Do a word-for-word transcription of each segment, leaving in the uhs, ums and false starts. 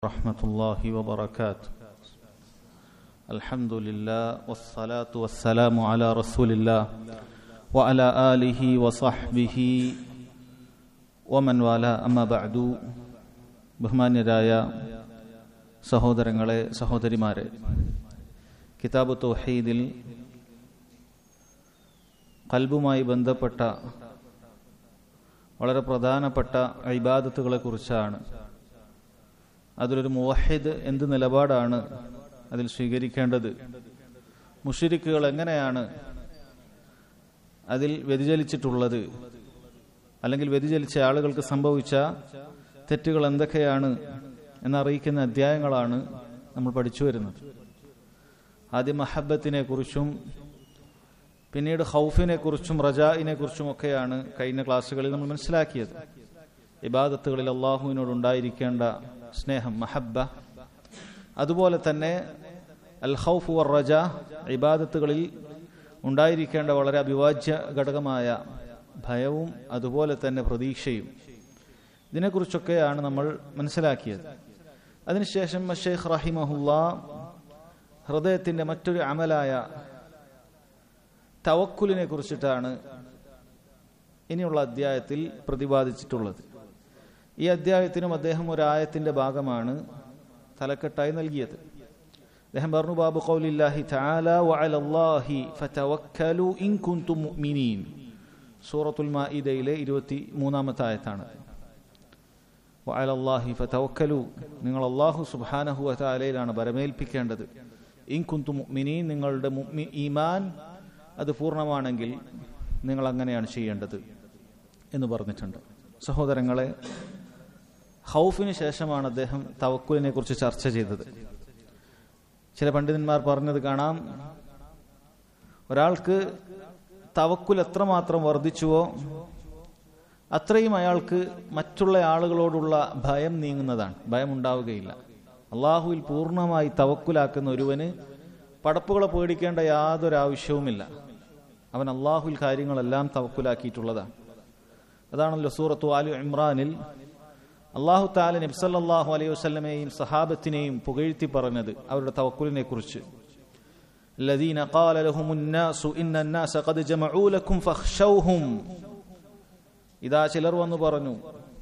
റഹ്മത്തുള്ളാഹി വബറകാതുഹു. അൽഹംദുലില്ലാഹ് വസ്സലാത്തു വസ്സലാമു അലാ റസൂലില്ലാഹ് വഅലാ ആലിഹി വസഹ്ബിഹി വമൻ വാലാ. അമ്മാ ബഅദു. ബഹുമാന്യരായ സഹോദരങ്ങളെ, സഹോദരിമാരെ, കിതാബു തൗഹീദിൽ ഖൽബുമായി ബന്ധപ്പെട്ട വളരെ പ്രധാനപ്പെട്ട ഇബാദത്തുകളെ കുറിച്ചാണ്. അതിലൊരു മുവഹിദ് എന്ത് നിലപാടാണ് അതിൽ സ്വീകരിക്കേണ്ടത്, മുശ്രിക്കുകൾ എങ്ങനെയാണ് അതിൽ വ്യതിചലിച്ചിട്ടുള്ളത്, അല്ലെങ്കിൽ വ്യതിചലിച്ച ആളുകൾക്ക് സംഭവിച്ച തെറ്റുകൾ എന്തൊക്കെയാണ് എന്നറിയിക്കുന്ന അധ്യായങ്ങളാണ് നമ്മൾ പഠിച്ചു വരുന്നത്. ആദ്യം മഹബത്തിനെ കുറിച്ചും പിന്നീട് ഖൗഫിനെ കുറിച്ചും റജാഇനെ കുറിച്ചും ഒക്കെയാണ് കഴിഞ്ഞ ക്ലാസ്സുകളിൽ നമ്മൾ മനസ്സിലാക്കിയത്. ഇബാദത്തുകളിൽ അള്ളാഹുവിനോട് ഉണ്ടായിരിക്കേണ്ട സ്നേഹം, മഹബ്ബ, അതുപോലെ തന്നെ അൽ ഖൗഫ് വർ റജ, ഇബാദത്തുകളിൽ ഉണ്ടായിരിക്കേണ്ട വളരെ അവിഭാജ്യ ഘടകമായ ഭയവും അതുപോലെ തന്നെ പ്രതീക്ഷയും, ഇതിനെക്കുറിച്ചൊക്കെയാണ് നമ്മൾ മനസ്സിലാക്കിയത്. അതിനുശേഷം ശൈഖ് റഹിമഹുല്ലാ ഹൃദയത്തിന്റെ മറ്റൊരു അമലായ തവക്കുലിനെ കുറിച്ചിട്ടാണ് ഇനിയുള്ള അധ്യായത്തിൽ പ്രതിപാദിച്ചിട്ടുള്ളത്. ഈ അധ്യായത്തിനും അദ്ദേഹം ഒരു ആയത്തിന്റെ ഭാഗമാണ് തലക്കെട്ടായി നൽകിയത്. അദ്ദേഹം പറഞ്ഞു, ബാബു ഖൗലില്ലാഹി തആല വഅലല്ലാഹി ഫതവക്കലു ഇൻ കുൻതും മുഅ്മിനീൻ. സൂറത്തുൽ മാഇദയിലെ ഇരുപത്തിമൂന്നാമത്തെ ആയത്താണ്. വഅലല്ലാഹി ഫതവക്കലു, നിങ്ങൾ അല്ലാഹു സുബ്ഹാനഹു വ തആലയിലാണ് ബരമേൽപ്പിക്കേണ്ടത്. ഇൻ കുൻതും മുഅ്മിനീൻ, നിങ്ങളുടെ മുഅ്മിൻ ഈമാൻ അത് പൂർണ്ണമാണെങ്കിൽ നിങ്ങൾ അങ്ങനെയാണ് ചെയ്യേണ്ടത് എന്ന് പറഞ്ഞിട്ടുണ്ട്. സഹോദരങ്ങളെ, ഖൗഫിന് ശേഷമാണ് അദ്ദേഹം തവക്കുലിനെ കുറിച്ച് ചർച്ച ചെയ്തത്. ചില പണ്ഡിതന്മാർ പറഞ്ഞത് കാണാം, ഒരാൾക്ക് തവക്കുൽ എത്രമാത്രം വർദ്ധിച്ചുവോ അത്രയും അയാൾക്ക് മറ്റുള്ള ആളുകളോടുള്ള ഭയം നീങ്ങുന്നതാണ്, ഭയം ഉണ്ടാവുകയില്ല. അള്ളാഹുവിൽ പൂർണ്ണമായി തവക്കുലാക്കുന്ന ഒരുവന് പടപ്പുകളെ പേടിക്കേണ്ട യാതൊരു ആവശ്യവുമില്ല. അവൻ അള്ളാഹുവിൽ കാര്യങ്ങളെല്ലാം തവക്കുലാക്കിയിട്ടുള്ളതാണ്. അതാണല്ലോ സൂറത്തു ആലു ഇമ്രാനിൽ അള്ളാഹു തആല നബി സല്ലല്ലാഹു അലൈഹി വസല്ലമയെയും സഹാബത്തിനെയും പുകഴ്ത്തി പറഞ്ഞത് അവരുടെ തവക്കുലിനെ കുറിച്ച്. الذين قال لهم الناس ان الناس قد جمعوا لكم فاخشوهم. ഇതാ ചിലർ വന്നു പറഞ്ഞു,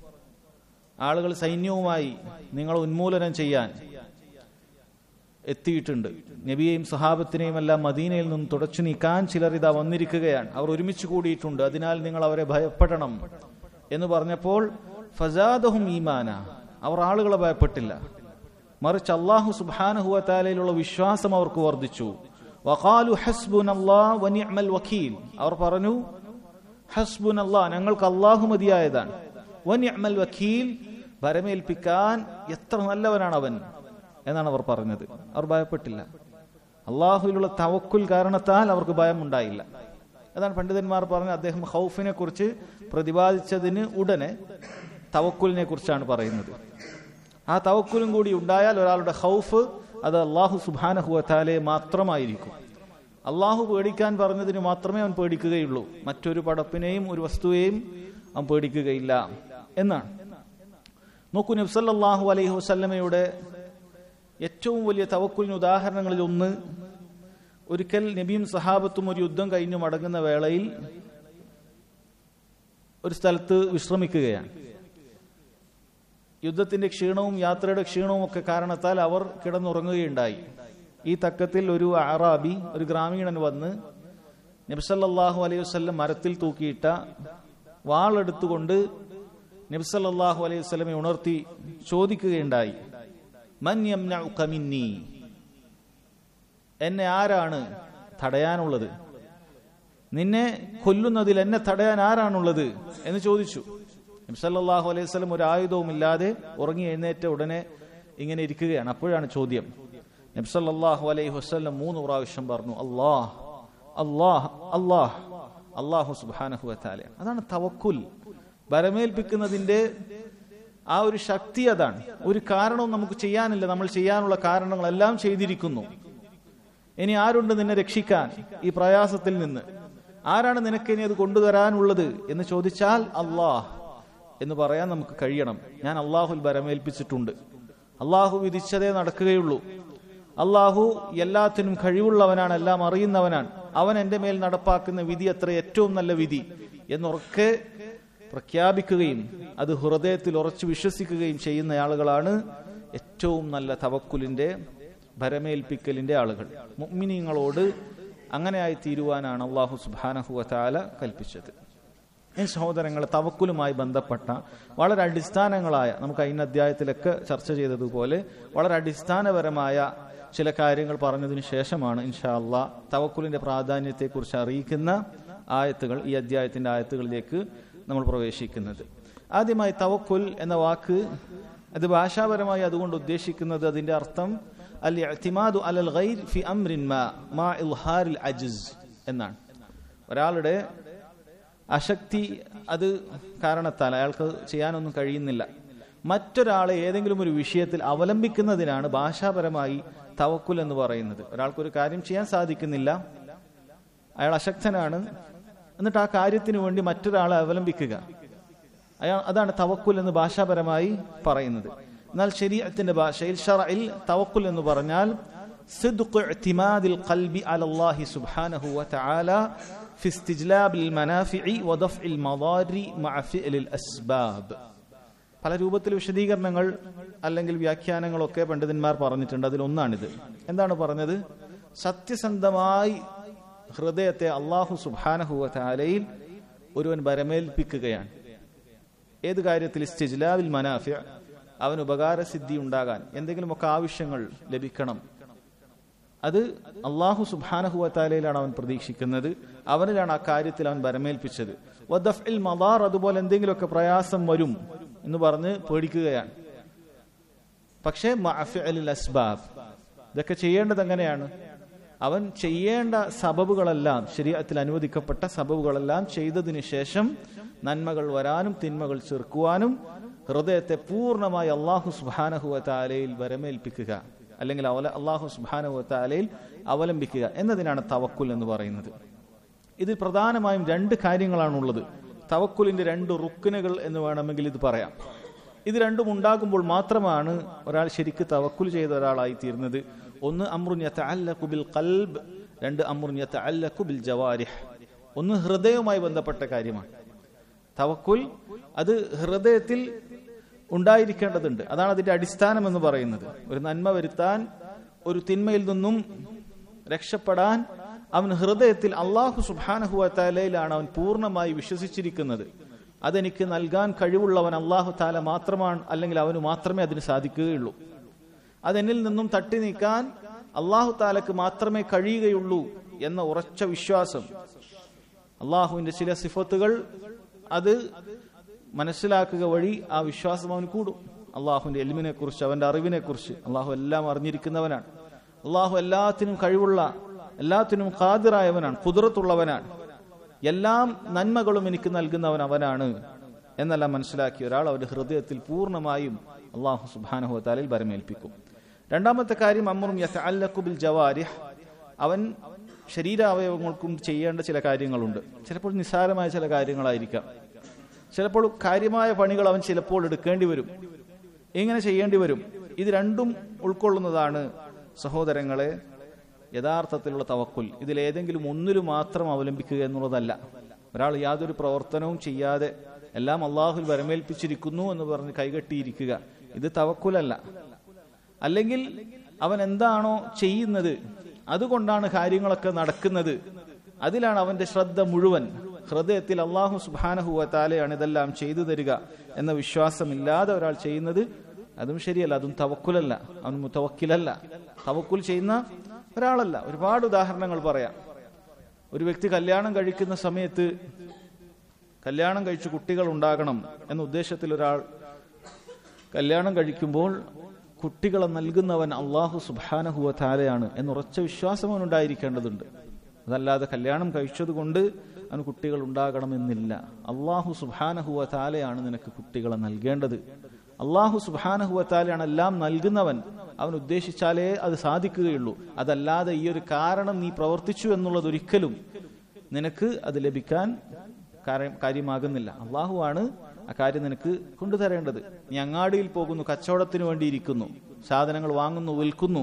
ആളുകൾ സൈന്യവുമായി നിങ്ങൾ ഉന്മൂലനം ചെയ്യാൻ എത്തിയിട്ടുണ്ട്, നബിയെയും സഹാബത്തിനെയും എല്ലാം മദീനയിൽ നിന്ന് തുടച്ചു നീക്കാൻ ചിലർ ഇതാ വന്നിരിക്കുകയാണ്, അവർ ഒരുമിച്ച് കൂടിയിട്ടുണ്ട്, അതിനാൽ നിങ്ങൾ അവരെ ഭയപ്പെടണം എന്ന് പറഞ്ഞപ്പോൾ ഫസാദഹും ഈമാന, അവർ ആളുകളെ ഭയപ്പെട്ടില്ല, മറിച്ച് അല്ലാഹു സുബ്ഹാനഹു വ തആലയിലുള്ള വിശ്വാസം അവർക്ക് വർദ്ധിച്ചു. വഖാലു ഹസ്ബുനല്ലാഹു വ നിഅമൽ വകീൽ, അവർ പറഞ്ഞു ഹസ്ബുനല്ലാഹ്, ഞങ്ങൾക്ക് അല്ലാഹു മതിയായതാണ്, വ നിഅമൽ വകീൽ, ഭരമേൽപ്പിക്കാൻ എത്ര നല്ലവനാണ് അവൻ എന്നാണ് അവർ പറഞ്ഞത്. അവർ ഭയപ്പെട്ടില്ല. അള്ളാഹുവിലുള്ള തവക്കുൽ കാരണത്താൽ അവർക്ക് ഭയമുണ്ടായില്ല. അതാണ് പണ്ഡിതന്മാർ പറഞ്ഞത്. അദ്ദേഹം ഖൗഫിനെ കുറിച്ച് പ്രതിപാദിച്ചതിന് ഉടനെ തവക്കുലിനെ കുറിച്ചാണ് പറയുന്നത്. ആ തവക്കുലും കൂടി ഉണ്ടായാൽ ഒരാളുടെ ഖൗഫ് അത് അള്ളാഹു സുബ്ഹാനഹു വ തആലയെ മാത്രമായിരിക്കും. അള്ളാഹു പേടിക്കാൻ പറഞ്ഞതിന് മാത്രമേ അവൻ പേടിക്കുകയുള്ളൂ, മറ്റൊരു പടപ്പിനെയും ഒരു വസ്തുവേയും അവൻ പേടിക്കുകയില്ല എന്നാണ്. നോക്കൂ, നബി സല്ലല്ലാഹു അലൈഹി വസല്ലമയുടെ ഏറ്റവും വലിയ തവക്കുലിന് ഉദാഹരണങ്ങളിൽ ഒന്ന്, ഒരിക്കൽ നബിയും സഹാബത്തും ഒരു യുദ്ധം കഴിഞ്ഞു മടങ്ങുന്ന വേളയിൽ ഒരു സ്ഥലത്ത് വിശ്രമിക്കുകയാണ്. യുദ്ധത്തിന്റെ ക്ഷീണവും യാത്രയുടെ ക്ഷീണവും ഒക്കെ കാരണത്താൽ അവർ കിടന്നുറങ്ങുകയുണ്ടായി. ഈ തക്കത്തിൽ ഒരു അറാബി, ഒരു ഗ്രാമീണൻ വന്ന് നബി സല്ലല്ലാഹു അലൈഹി വസല്ലം മരത്തിൽ തൂക്കിയിട്ട വാളെടുത്തുകൊണ്ട് നബി സല്ലല്ലാഹു അലൈഹി വസല്ലമയെ ഉണർത്തി ചോദിക്കുകയുണ്ടായി, മൻ യംനഉക മിന്നി, എന്നെ ആരാണ് തടയാനുള്ളത്, നിന്നെ കൊല്ലുന്നതിൽ എന്നെ തടയാൻ ആരാണുള്ളത് എന്ന് ചോദിച്ചു. നബി സല്ലല്ലാഹു അലൈഹി വസല്ലം ഒരു ആയുധവും ഇല്ലാതെ ഉറങ്ങി എഴുന്നേറ്റ ഉടനെ ഇങ്ങനെ ഇരിക്കുകയാണ്. അപ്പോഴാണ് ചോദ്യം. നബി സല്ലല്ലാഹു അലൈഹി വസല്ലം മൂന്ന് പ്രാവശ്യം പറഞ്ഞു, അല്ലാഹ് അല്ലാഹ് അല്ലാഹ്, അല്ലാഹു സുബ്ഹാനഹു വ തആല. അതാണ് തവക്കുൽ, ഭരമേൽപ്പിക്കുന്നതിന്റെ ആ ഒരു ശക്തി. അതാണ്. ഒരു കാരണവും നമുക്ക് ചെയ്യാനില്ല, നമ്മൾ ചെയ്യാനുള്ള കാരണങ്ങളെല്ലാം ചെയ്തിരിക്കുന്നു. ഇനി ആരുണ്ട് നിന്നെ രക്ഷിക്കാൻ ഈ പ്രയാസത്തിൽ നിന്ന്? ആരാണ് നിനക്ക് ഇനി അത് കൊണ്ടുവരാനുള്ളത് എന്ന് ചോദിച്ചാൽ അല്ലാഹ് എന്ന് പറയാൻ നമുക്ക് കഴിയണം. ഞാൻ അള്ളാഹുൽ ബരമേൽപ്പിച്ചിട്ടുണ്ട്, അള്ളാഹു വിധിച്ചതേ നടക്കുകയുള്ളൂ, അള്ളാഹു എല്ലാത്തിനും കഴിവുള്ളവനാണ്, എല്ലാം അറിയുന്നവനാണ്, അവൻ എന്റെ മേൽ നടപ്പാക്കുന്ന വിധി അത്ര ഏറ്റവും നല്ല വിധി എന്നുറക്കെ പ്രഖ്യാപിക്കുകയും അത് ഹൃദയത്തിൽ ഉറച്ചു വിശ്വസിക്കുകയും ചെയ്യുന്ന ആളുകളാണ് ഏറ്റവും നല്ല തവക്കുലിന്റെ ഭരമേൽപ്പിക്കലിന്റെ ആളുകൾ. മുഅ്മിനീങ്ങളോട് അങ്ങനെയായി തീരുവാനാണ് അല്ലാഹു സുബ്ഹാനഹു വ തആല കൽപ്പിച്ചത്. ഈ സഹോദരങ്ങളെ, തവക്കുലുമായി ബന്ധപ്പെട്ട വളരെ അടിസ്ഥാനങ്ങളായ, നമുക്ക് കഴിഞ്ഞ അധ്യായത്തിലൊക്കെ ചർച്ച ചെയ്തതുപോലെ വളരെ അടിസ്ഥാനപരമായ ചില കാര്യങ്ങൾ പറഞ്ഞതിന് ശേഷമാണ് ഇൻഷാ അല്ലാഹ് തവക്കുലിന്റെ പ്രാധാന്യത്തെക്കുറിച്ച് അറിയിക്കുന്ന ആയത്തുകൾ, ഈ അധ്യായത്തിന്റെ ആയത്തുകളിലേക്ക് നമ്മൾ പ്രവേശിക്കുന്നത്. ആദ്യമായി തവക്കുൽ എന്ന വാക്ക് അത് ഭാഷാപരമായി അതുകൊണ്ട് ഉദ്ദേശിക്കുന്നത്, അതിന്റെ അർത്ഥം അൽ ഇഅ്തിമാദു അലൽ ഗൈർ ഫി അംരിൻ മാ മാ ഇൽഹാരിൽ അജ്സ് എന്നാണ്. ഒരാളുടെ അശക്തി അത് കാരണത്താൽ അയാൾക്ക് ചെയ്യാനൊന്നും കഴിയുന്നില്ല, മറ്റൊരാളെ ഏതെങ്കിലും ഒരു വിഷയത്തിൽ അവലംബിക്കുന്നതിനാണ് ഭാഷാപരമായി തവക്കുൽ എന്ന് പറയുന്നത്. ഒരാൾക്കൊരു കാര്യം ചെയ്യാൻ സാധിക്കുന്നില്ല, അയാൾ അശക്തനാണ്, എന്നിട്ട് ആ കാര്യത്തിന് വേണ്ടി മറ്റൊരാളെ അവലംബിക്കുക, അയാൾ അതാണ് തവക്കുൽ എന്ന് ഭാഷാപരമായി പറയുന്നത്. എന്നാൽ ശരീഅത്തിന്റെ ഭാഷയിൽ ശർഇൽ തവക്കുൽ എന്ന് പറഞ്ഞാൽ സിദ്ഖു ഇഅ്തിമാദിൽ ഖൽബി അലല്ലാഹി സുബ്ഹാനഹു വ തആല ഫി ഇസ്തിജ്ലാബിൽ മനാഫിഇ വ ദഫ്ഇൽ മദാരി മഅ ഫിഅലിൽ അസ്ബാബ്. പല രൂപത്തിൽ വിശദീകരണങ്ങൾ അല്ലെങ്കിൽ വ്യാഖ്യാനങ്ങളൊക്കെ പണ്ഡിതന്മാർ പറഞ്ഞിട്ടുണ്ട്. അതിലൊന്നാണിത്. എന്താണ് പറഞ്ഞത്? സത്യസന്ധമായി ഹൃദയത്തെ അല്ലാഹു സുബ്ഹാനഹു വ തആലയിൽ ഒരുവൻ ബരമേൽപ്പിക്കുകയാണ്. ഏത് കാര്യത്തിൽ? ഇസ്തിജ്ലാബിൽ മനാഫി, അവന് ഉപകാരസിദ്ധി ഉണ്ടാകാൻ, എന്തെങ്കിലുമൊക്കെ ആവശ്യങ്ങൾ ലഭിക്കണം, അത് അല്ലാഹു സുബ്ഹാനഹു വ തആലയിലാണ് അവൻ പ്രതീക്ഷിക്കുന്നത്, അവനിലാണ് ആ കാര്യത്തിൽ അവൻ ബരമേൽപ്പിച്ചത്. വദഫ്ഇൽ മദാർ, അതുപോലെ എന്തെങ്കിലുമൊക്കെ പ്രയാസം വരും എന്ന് പറഞ്ഞ് പേടിക്കുകയാണ്. പക്ഷേ മഅ ഫിഅലിൽ അസ്ബാബ്, ഇതൊക്കെ ചെയ്യേണ്ടത് എങ്ങനെയാണ്? അവൻ ചെയ്യേണ്ട സബബുകളെല്ലാം, ശരീഅത്തിൽ അനുവദിക്കപ്പെട്ട സബബുകളെല്ലാം ചെയ്തതിനു ശേഷം നന്മകൾ വരാനും തിന്മകൾ ചെറുക്കുവാനും ഹൃദയത്തെ പൂർണ്ണമായി അല്ലാഹു സുബ്ഹാനഹു വ തആലയിൽ ബരമേൽപ്പിക്കുക, അല്ലെങ്കിൽ അല്ലാഹു സുബ്ഹാനഹു വ തആലയിൽ അവലംബിക്കുക എന്നതിനാണ് തവക്കുൽ എന്ന് പറയുന്നത്. ഇതിൽ പ്രധാനമായും രണ്ട് കാര്യങ്ങളാണുള്ളത്. തവക്കുലിന്റെ രണ്ട് റുക്നുകൾ എന്ന് വേണമെങ്കിൽ ഇത് പറയാം. ഇത് രണ്ടും ഉണ്ടാകുമ്പോൾ മാത്രമാണ് ഒരാൾ ശരിക്ക് തവക്കുൽ ചെയ്ത ഒരാളായി തീരുന്നത്. ഒന്ന് അംറുൻ യതഅല്ലഖു ബിൽ ഖൽബ്, രണ്ട് അംറുൻ യതഅല്ലഖു ബിൽ ജവാരിഹ്. ഒന്ന് ഹൃദയവുമായി ബന്ധപ്പെട്ട കാര്യമാണ്. തവക്കുൽ അത് ഹൃദയത്തിൽ ഉണ്ടായിരിക്കേണ്ടതുണ്ട്. അതാണ് അതിന്റെ അടിസ്ഥാനം എന്ന് പറയുന്നത്. ഒരു നന്മ വരുത്താൻ, ഒരു തിന്മയിൽ നിന്നും രക്ഷപ്പെടാൻ അവൻ ഹൃദയത്തിൽ അല്ലാഹു സുബ്ഹാനഹു വ തആലയിലാണ് അവൻ പൂർണ്ണമായി വിശ്വസിച്ചിരിക്കുന്നത്. അതെനിക്ക് നൽകാൻ കഴിവുള്ളവൻ അല്ലാഹു തആല മാത്രമാണ്, അല്ലെങ്കിൽ അവന് മാത്രമേ അതിന് സാധിക്കുകയുള്ളൂ. അതെന്നിൽ നിന്നും തട്ടി നീക്കാൻ അല്ലാഹു തആലക്ക് മാത്രമേ കഴിയുകയുള്ളൂ എന്ന ഉറച്ച വിശ്വാസം. അല്ലാഹുവിന്റെ ചില സിഫത്തുകൾ അത് മനസ്സിലാക്കുക വഴി ആ വിശ്വാസം അവന് കൂടും. അള്ളാഹുവിന്റെ എൽമിനെ കുറിച്ച്, അവന്റെ അറിവിനെ കുറിച്ച് അള്ളാഹു എല്ലാം അറിഞ്ഞിരിക്കുന്നവനാണ്. അള്ളാഹു എല്ലാത്തിനും കഴിവുള്ള, എല്ലാത്തിനും ഖാദിറായവനാണ്, ഖുദ്റത്തുള്ളവനാണ്. എല്ലാം നന്മകളും എനിക്ക് നൽകുന്നവൻ അവനാണ് എന്നെല്ലാം മനസ്സിലാക്കിയ ഒരാൾ അവന്റെ ഹൃദയത്തിൽ പൂർണ്ണമായും അള്ളാഹു സുബ്ഹാനഹു വ തആലയിൽ ബരമേൽപ്പിക്കും. രണ്ടാമത്തെ കാര്യം അംറുൻ യതഅല്ലഖു ബിൽ ജവാരിഹ്, അവൻ ശരീരാവയവങ്ങൾക്കും ചെയ്യേണ്ട ചില കാര്യങ്ങളുണ്ട്. ചിലപ്പോൾ നിസ്സാരമായ ചില കാര്യങ്ങളായിരിക്കാം, ചിലപ്പോൾ കാര്യമായ പണികൾ അവൻ ചിലപ്പോൾ എടുക്കേണ്ടി വരും, ഇങ്ങനെ ചെയ്യേണ്ടി വരും. ഇത് രണ്ടും ഉൾക്കൊള്ളുന്നതാണ് സഹോദരങ്ങളെ യഥാർത്ഥത്തിലുള്ള തവക്കുൽ. ഇതിലേതെങ്കിലും ഒന്നിലും മാത്രം അവലംബിക്കുക എന്നുള്ളതല്ല. ഒരാൾ യാതൊരു പ്രവർത്തനവും ചെയ്യാതെ എല്ലാം അള്ളാഹുൽ വരമേൽപ്പിച്ചിരിക്കുന്നു എന്ന് പറഞ്ഞ് കൈകെട്ടിയിരിക്കുക, ഇത് തവക്കുലല്ല. അല്ലെങ്കിൽ അവൻ എന്താണോ ചെയ്യുന്നത് അതുകൊണ്ടാണ് കാര്യങ്ങളൊക്കെ നടക്കുന്നത്, അതിലാണ് അവന്റെ ശ്രദ്ധ മുഴുവൻ. ഹൃദയത്തിൽ അല്ലാഹു സുബ്ഹാനഹു വ തആലയാണ് ഇതെല്ലാം ചെയ്തു തരിക എന്ന വിശ്വാസമില്ലാതെ ഒരാൾ ചെയ്യുന്നത് അതും ശരിയല്ല, അതും തവക്കുലല്ല, അവൻ മുതവക്കിലല്ല, തവക്കുൽ ചെയ്യുന്ന ഒരാളല്ല. ഒരുപാട് ഉദാഹരണങ്ങൾ പറയാം. ഒരു വ്യക്തി കല്യാണം കഴിക്കുന്ന സമയത്ത് കല്യാണം കഴിച്ച് കുട്ടികൾ ഉണ്ടാകണം എന്ന ഉദ്ദേശത്തിൽ ഒരാൾ കല്യാണം കഴിക്കുമ്പോൾ കുട്ടികളെ നൽകുന്നവൻ അല്ലാഹു സുബ്ഹാനഹു വ തആലയാണ് എന്നുറച്ച വിശ്വാസം അവനുണ്ടായിരിക്കേണ്ടതുണ്ട്. അതല്ലാതെ കല്യാണം കഴിച്ചതുകൊണ്ട് അവന് കുട്ടികൾ ഉണ്ടാകണമെന്നില്ല. അല്ലാഹു സുബ്ഹാനഹു വ തആലയാണ് നിനക്ക് കുട്ടികളെ നൽകേണ്ടത്. അല്ലാഹു സുബ്ഹാനഹു വ തആലയാണ് എല്ലാം നൽകുന്നവൻ. അവൻ ഉദ്ദേശിച്ചാലേ അത് സാധിക്കുകയുള്ളൂ. അതല്ലാതെ ഈ ഒരു കാരണം നീ പ്രവർത്തിച്ചു എന്നുള്ളത് ഒരിക്കലും നിനക്ക് അത് ലഭിക്കാൻ കാര്യമാകുന്നില്ല. അള്ളാഹു ആണ് ആ കാര്യം നിനക്ക് കൊണ്ടുതരേണ്ടത്. നീ അങ്ങാടിയിൽ പോകുന്നു, കച്ചവടത്തിന് വേണ്ടി ഇരിക്കുന്നു, സാധനങ്ങൾ വാങ്ങുന്നു, വിൽക്കുന്നു.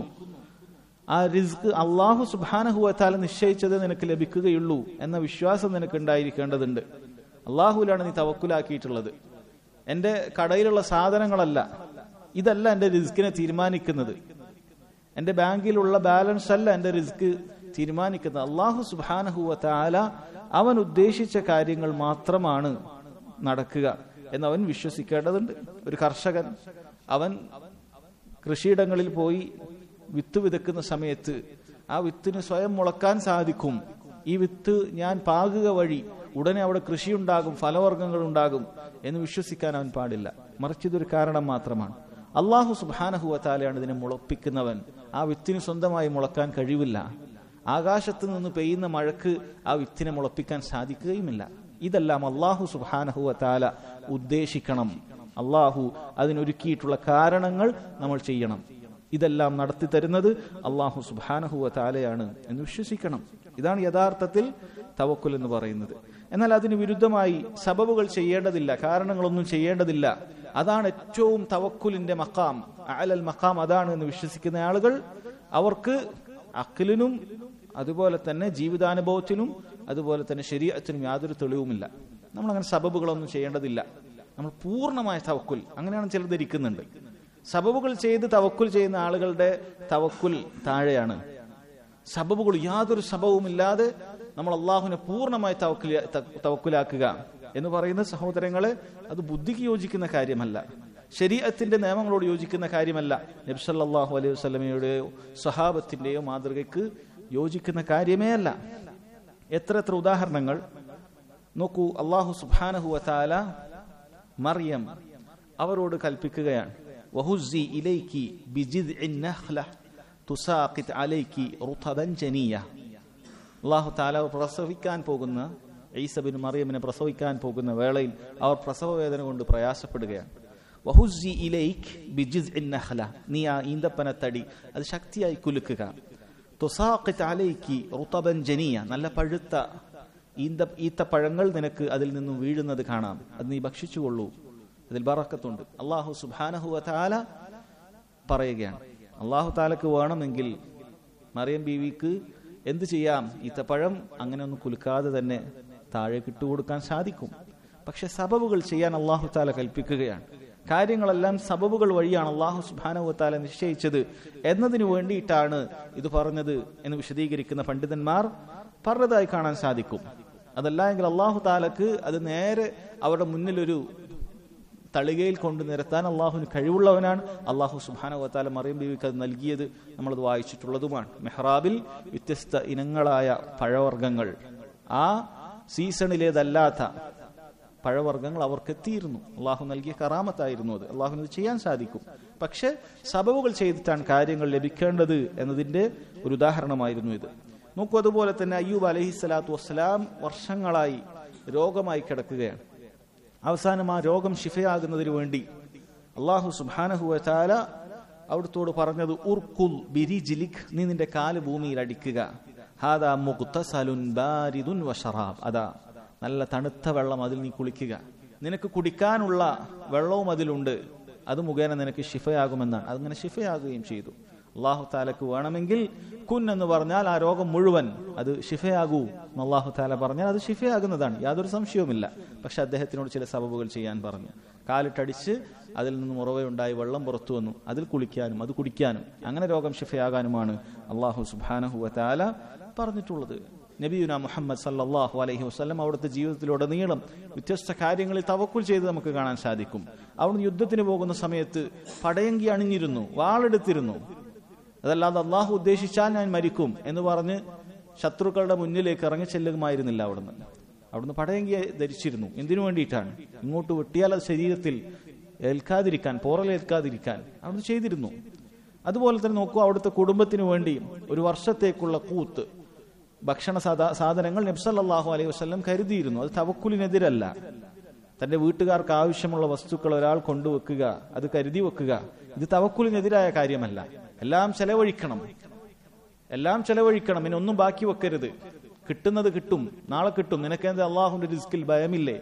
ആ റിസ്ക് അള്ളാഹു സുബ്ഹാനഹു വ തആല നിശ്ചയിച്ചത് നിനക്ക് ലഭിക്കുകയുള്ളൂ എന്ന വിശ്വാസം നിനക്ക് ഉണ്ടായിരിക്കേണ്ടതുണ്ട്. അള്ളാഹുവിലാണ് നീ തവക്കുലാക്കിയിട്ടുള്ളത്. എന്റെ കടയിലുള്ള സാധനങ്ങളല്ല, ഇതല്ല എന്റെ റിസ്കിനെ തീരുമാനിക്കുന്നത്. എന്റെ ബാങ്കിലുള്ള ബാലൻസ് അല്ല എന്റെ റിസ്ക് തീരുമാനിക്കുന്നത്. അള്ളാഹു സുബ്ഹാനഹു വ തആല അവൻ ഉദ്ദേശിച്ച കാര്യങ്ങൾ മാത്രമാണ് നടക്കുക എന്നവൻ വിശ്വസിക്കേണ്ടതുണ്ട്. ഒരു കർഷകൻ അവൻ കൃഷിയിടങ്ങളിൽ പോയി വിത്ത് വിതക്കുന്ന സമയത്ത് ആ വിത്തിന് സ്വയം മുളക്കാൻ സാധിക്കും. ഈ വിത്ത് ഞാൻ പാകുക വഴി ഉടനെ അവിടെ കൃഷിയുണ്ടാകും, ഫലവർഗ്ഗങ്ങൾ ഉണ്ടാകും എന്ന് വിശ്വസിക്കാൻ അവൻ പാടില്ല. മറിച്ച് ഇതൊരു കാരണം മാത്രമാണ്. അള്ളാഹു സുബ്ഹാനഹു വ തആലയാണ് ഇതിനെ മുളപ്പിക്കുന്നവൻ. ആ വിത്തിന് സ്വന്തമായി മുളക്കാൻ കഴിവില്ല. ആകാശത്ത് നിന്ന് പെയ്യുന്ന മഴക്ക് ആ വിത്തിനെ മുളപ്പിക്കാൻ സാധിക്കുകയുമില്ല. ഇതെല്ലാം അള്ളാഹു സുബ്ഹാനഹു വ തആല ഉദ്ദേശിക്കണം. അള്ളാഹു അതിനൊരുക്കിയിട്ടുള്ള കാരണങ്ങൾ നമ്മൾ ചെയ്യണം. ഇതെല്ലാം നടത്തി തരുന്നത് അള്ളാഹു സുബ്ഹാനഹു വ തആലയാണ് എന്ന് വിശ്വസിക്കണം. ഇതാണ് യഥാർത്ഥത്തിൽ തവക്കുൽ എന്ന് പറയുന്നത്. എന്നാൽ അതിന് വിരുദ്ധമായി സബബുകൾ ചെയ്യേണ്ടതില്ല, കാരണങ്ങളൊന്നും ചെയ്യേണ്ടതില്ല. അതാണ് ഏറ്റവും തവക്കുലിന്റെ മഖാം, അഅലൽ മഖാം അതാണ് എന്ന് വിശ്വസിക്കുന്ന ആളുകൾ, അവർക്ക് അഖ്ലിനും അതുപോലെ തന്നെ ജീവിതാനുഭവത്തിനും അതുപോലെ തന്നെ ശരീഅത്തിനും യാതൊരു തെളിവുമില്ല. നമ്മളങ്ങനെ സബബുകളൊന്നും ചെയ്യേണ്ടതില്ല. നമ്മൾ പൂർണ്ണമായ തവക്കുൽ, അങ്ങനെയാണ് ചിലർ ധരിക്കുന്നുണ്ട്. സബബുകൾ ചെയ്ത് തവക്കുൽ ചെയ്യുന്ന ആളുകളുടെ തവക്കുൽ താഴെയാണ്. സബബുകൾ യാതൊരു സബവുമില്ലാതെ നമ്മൾ അള്ളാഹുവിനെ പൂർണ്ണമായി തവക്കുൽ തവക്കുലാക്കുക എന്ന് പറയുന്ന സഹോദരങ്ങളെ, അത് ബുദ്ധിക്ക് യോജിക്കുന്ന കാര്യമല്ല, ശരീഅത്തിന്റെ നിയമങ്ങളോട് യോജിക്കുന്ന കാര്യമല്ല, നബി സല്ലല്ലാഹു അലൈഹി വസല്ലമയുടെയോ സ്വഹാബത്തിന്റെയോ മാതൃകയ്ക്ക് യോജിക്കുന്ന കാര്യമേ അല്ല. എത്ര എത്ര ഉദാഹരണങ്ങൾ നോക്കൂ. അള്ളാഹു സുബ്ഹാനഹു വ തആല മറിയം അവരോട് കൽപ്പിക്കുകയാണ്, വഹുസ്സി ഇലൈകി ബിജിദ്ഇൻ നഖ്ല തുസാഖിത് അലൈകി റുതബൻ ജനിയ. അള്ളാഹു തആല പ്രസവിക്കാൻ പോകുന്ന ഈസ ബിൻ മറിയമിനെ പ്രസവിക്കാൻ പോകുന്ന വേളയിൽ അവർ പ്രസവ വേദന കൊണ്ട് പ്രയാസപ്പെടുകയാണ്. വഹുസ്സി ഇലൈക് ബിജിദ്ഇൻ നഖ്ല, നീ ആ ഈന്തപ്പനത്തടി അത് ശക്തിയായി കുലുക്കുക. തുസാഖിത് അലൈകി റുതബൻ ജനിയ, നല്ല പഴുത്ത ഈന്ത ഈത്തപ്പഴങ്ങൾ നിനക്ക് അതിൽ നിന്നും വീഴുന്നത് കാണാം, അത് നീ ഭക്ഷിച്ചുകൊള്ളൂ, അതിൽ ബറക്കത്തുണ്ട്. അള്ളാഹു സുബ്ഹാനഹു വ തആല പറയുകയാണ്. അള്ളാഹു തആലക്ക് വേണമെങ്കിൽ മറിയം ബീവിക്ക് എന്ത് ചെയ്യാം? ഈത്തപ്പഴം അങ്ങനെ ഒന്നും കുലുക്കാതെ തന്നെ താഴെ ഇട്ടുകൊടുക്കാൻ സാധിക്കും. പക്ഷെ സബബുകൾ ചെയ്യാൻ അള്ളാഹു തആല കൽപ്പിക്കുകയാണ്. കാര്യങ്ങളെല്ലാം സബബുകൾ വഴിയാണ് അള്ളാഹു സുബ്ഹാനഹു വ തആല നിശ്ചയിച്ചത് എന്നതിനു വേണ്ടിയിട്ടാണ് ഇത് പറഞ്ഞത് എന്ന് വിശദീകരിക്കുന്ന പണ്ഡിതന്മാർ പറഞ്ഞതായി കാണാൻ സാധിക്കും. അതല്ല എങ്കിൽ അള്ളാഹു തആലക്ക് അത് നേരെ അവരുടെ മുന്നിലൊരു തളികയിൽ കൊണ്ട് നിരത്താൻ അള്ളാഹുവിന് കഴിവുള്ളവനാണ്. അള്ളാഹു സുബ്ഹാനഹു വ തആല മറിയം ബീവിക്ക് അത് നൽകിയത് നമ്മളത് വായിച്ചിട്ടുള്ളതുമാണ്. മെഹ്റാബിൽ വ്യത്യസ്ത ഇനങ്ങളായ പഴവർഗ്ഗങ്ങൾ, ആ സീസണിലേതല്ലാത്ത പഴവർഗ്ഗങ്ങൾ അവർക്ക് എത്തിയിരുന്നു. അള്ളാഹു നൽകിയ കറാമത്തായിരുന്നു അത്. അള്ളാഹുവിന് അത് ചെയ്യാൻ സാധിക്കും. പക്ഷെ സബബുകൾ ചെയ്തിട്ടാണ് കാര്യങ്ങൾ ലഭിക്കേണ്ടത് എന്നതിന്റെ ഒരു ഉദാഹരണമായിരുന്നു ഇത്. നോക്കൂ, അതുപോലെ തന്നെ അയ്യൂബ് അലൈഹിസ്സലാത്തു വസ്സലാം വർഷങ്ങളായി രോഗമായി കിടക്കുകയാണ്. അവസാനം ആ രോഗം ശിഫയാകുന്നതിന് വേണ്ടി അള്ളാഹു സുബ്ഹാനഹു വ തആല അവിടുത്തോട് പറഞ്ഞത്, ഉർകുൽ ബിരിജ്ലിക്, നീ നിന്റെ കാല് ഭൂമിയിൽ അടിക്കുക. ഹാദാ മുഗ്തസലുൻ ബാരിദുൻ വശറാബ്, അതാ നല്ല തണുത്ത വെള്ളം, അതിൽ നീ കുളിക്കുക. നിനക്ക് കുടിക്കാനുള്ള വെള്ളവും അതിലുണ്ട്, അത് മുഖേന നിനക്ക് ശിഫയാകുമെന്നാണ്. അതിങ്ങനെ ശിഫയാകുകയും ചെയ്തു. അള്ളാഹു തആലക്ക് വേണമെങ്കിൽ കുൻ എന്ന് പറഞ്ഞാൽ ആ രോഗം മുഴുവൻ അത് ശിഫയാകൂ എന്ന് അള്ളാഹു തആല പറഞ്ഞാൽ അത് ശിഫയാകുന്നതാണ്, യാതൊരു സംശയവുമില്ല. പക്ഷെ അദ്ദേഹത്തിനോട് ചില സബബുകൾ ചെയ്യാൻ പറഞ്ഞു. കാലിട്ടടിച്ച് അതിൽ നിന്ന് ഉറവയുണ്ടായി വെള്ളം പുറത്തു വന്നു, അതിൽ കുളിക്കാനും അത് കുടിക്കാനും അങ്ങനെ രോഗം ശിഫയാകാനുമാണ് അള്ളാഹു സുബ്ഹാനഹു വ തആല പറഞ്ഞിട്ടുള്ളത്. നബിയുന മുഹമ്മദ് സല്ലല്ലാഹു അലൈഹി വസല്ലം അവിടുത്തെ ജീവിതത്തിലുടനീളം വ്യത്യസ്ത കാര്യങ്ങളിൽ തവക്കുൽ ചെയ്ത് നമുക്ക് കാണാൻ സാധിക്കും. അവിടുന്ന് യുദ്ധത്തിന് പോകുന്ന സമയത്ത് പടയങ്കി അണിഞ്ഞിരുന്നു, വാളെടുത്തിരുന്നു. അതല്ലാതെ അള്ളാഹു ഉദ്ദേശിച്ചാൽ ഞാൻ മരിക്കും എന്ന് പറഞ്ഞ് ശത്രുക്കളുടെ മുന്നിലേക്ക് ഇറങ്ങി ചെല്ലുമായിരുന്നില്ല. അവിടുന്ന് അവിടുന്ന് പടയങ്കിയെ ധരിച്ചിരുന്നു. എന്തിനു വേണ്ടിയിട്ടാണ്? ഇങ്ങോട്ട് വെട്ടിയാൽ അത് ശരീരത്തിൽ ഏൽക്കാതിരിക്കാൻ, പോറലേൽക്കാതിരിക്കാൻ അവിടുന്ന് ചെയ്തിരുന്നു. അതുപോലെ തന്നെ നോക്കൂ, അവിടുത്തെ കുടുംബത്തിന് വേണ്ടി ഒരു വർഷത്തേക്കുള്ള കൂത്ത് ഭക്ഷണ സാധനങ്ങൾ നബി സല്ലല്ലാഹു അലൈഹി വസല്ലം കരുതിയിരുന്നു. അത് തവക്കുലിനെതിരല്ല. തന്റെ വീട്ടുകാർക്ക് ആവശ്യമുള്ള വസ്തുക്കൾ ഒരാൾ കൊണ്ടുവെക്കുക, അത് കരുതി വെക്കുക, ഇത് തവക്കുലിനെതിരായ കാര്യമല്ല. എല്ലാം ചെലവഴിക്കണം, എല്ലാം ചെലവഴിക്കണം, ഇനി ഒന്നും ബാക്കി വെക്കരുത്. കിട്ടുന്നത് കിട്ടും, നാളെ കിട്ടും, നിനക്കെന്ത് അള്ളാഹുവിന്റെ റിസ്കിൽ ഭയമില്ലേ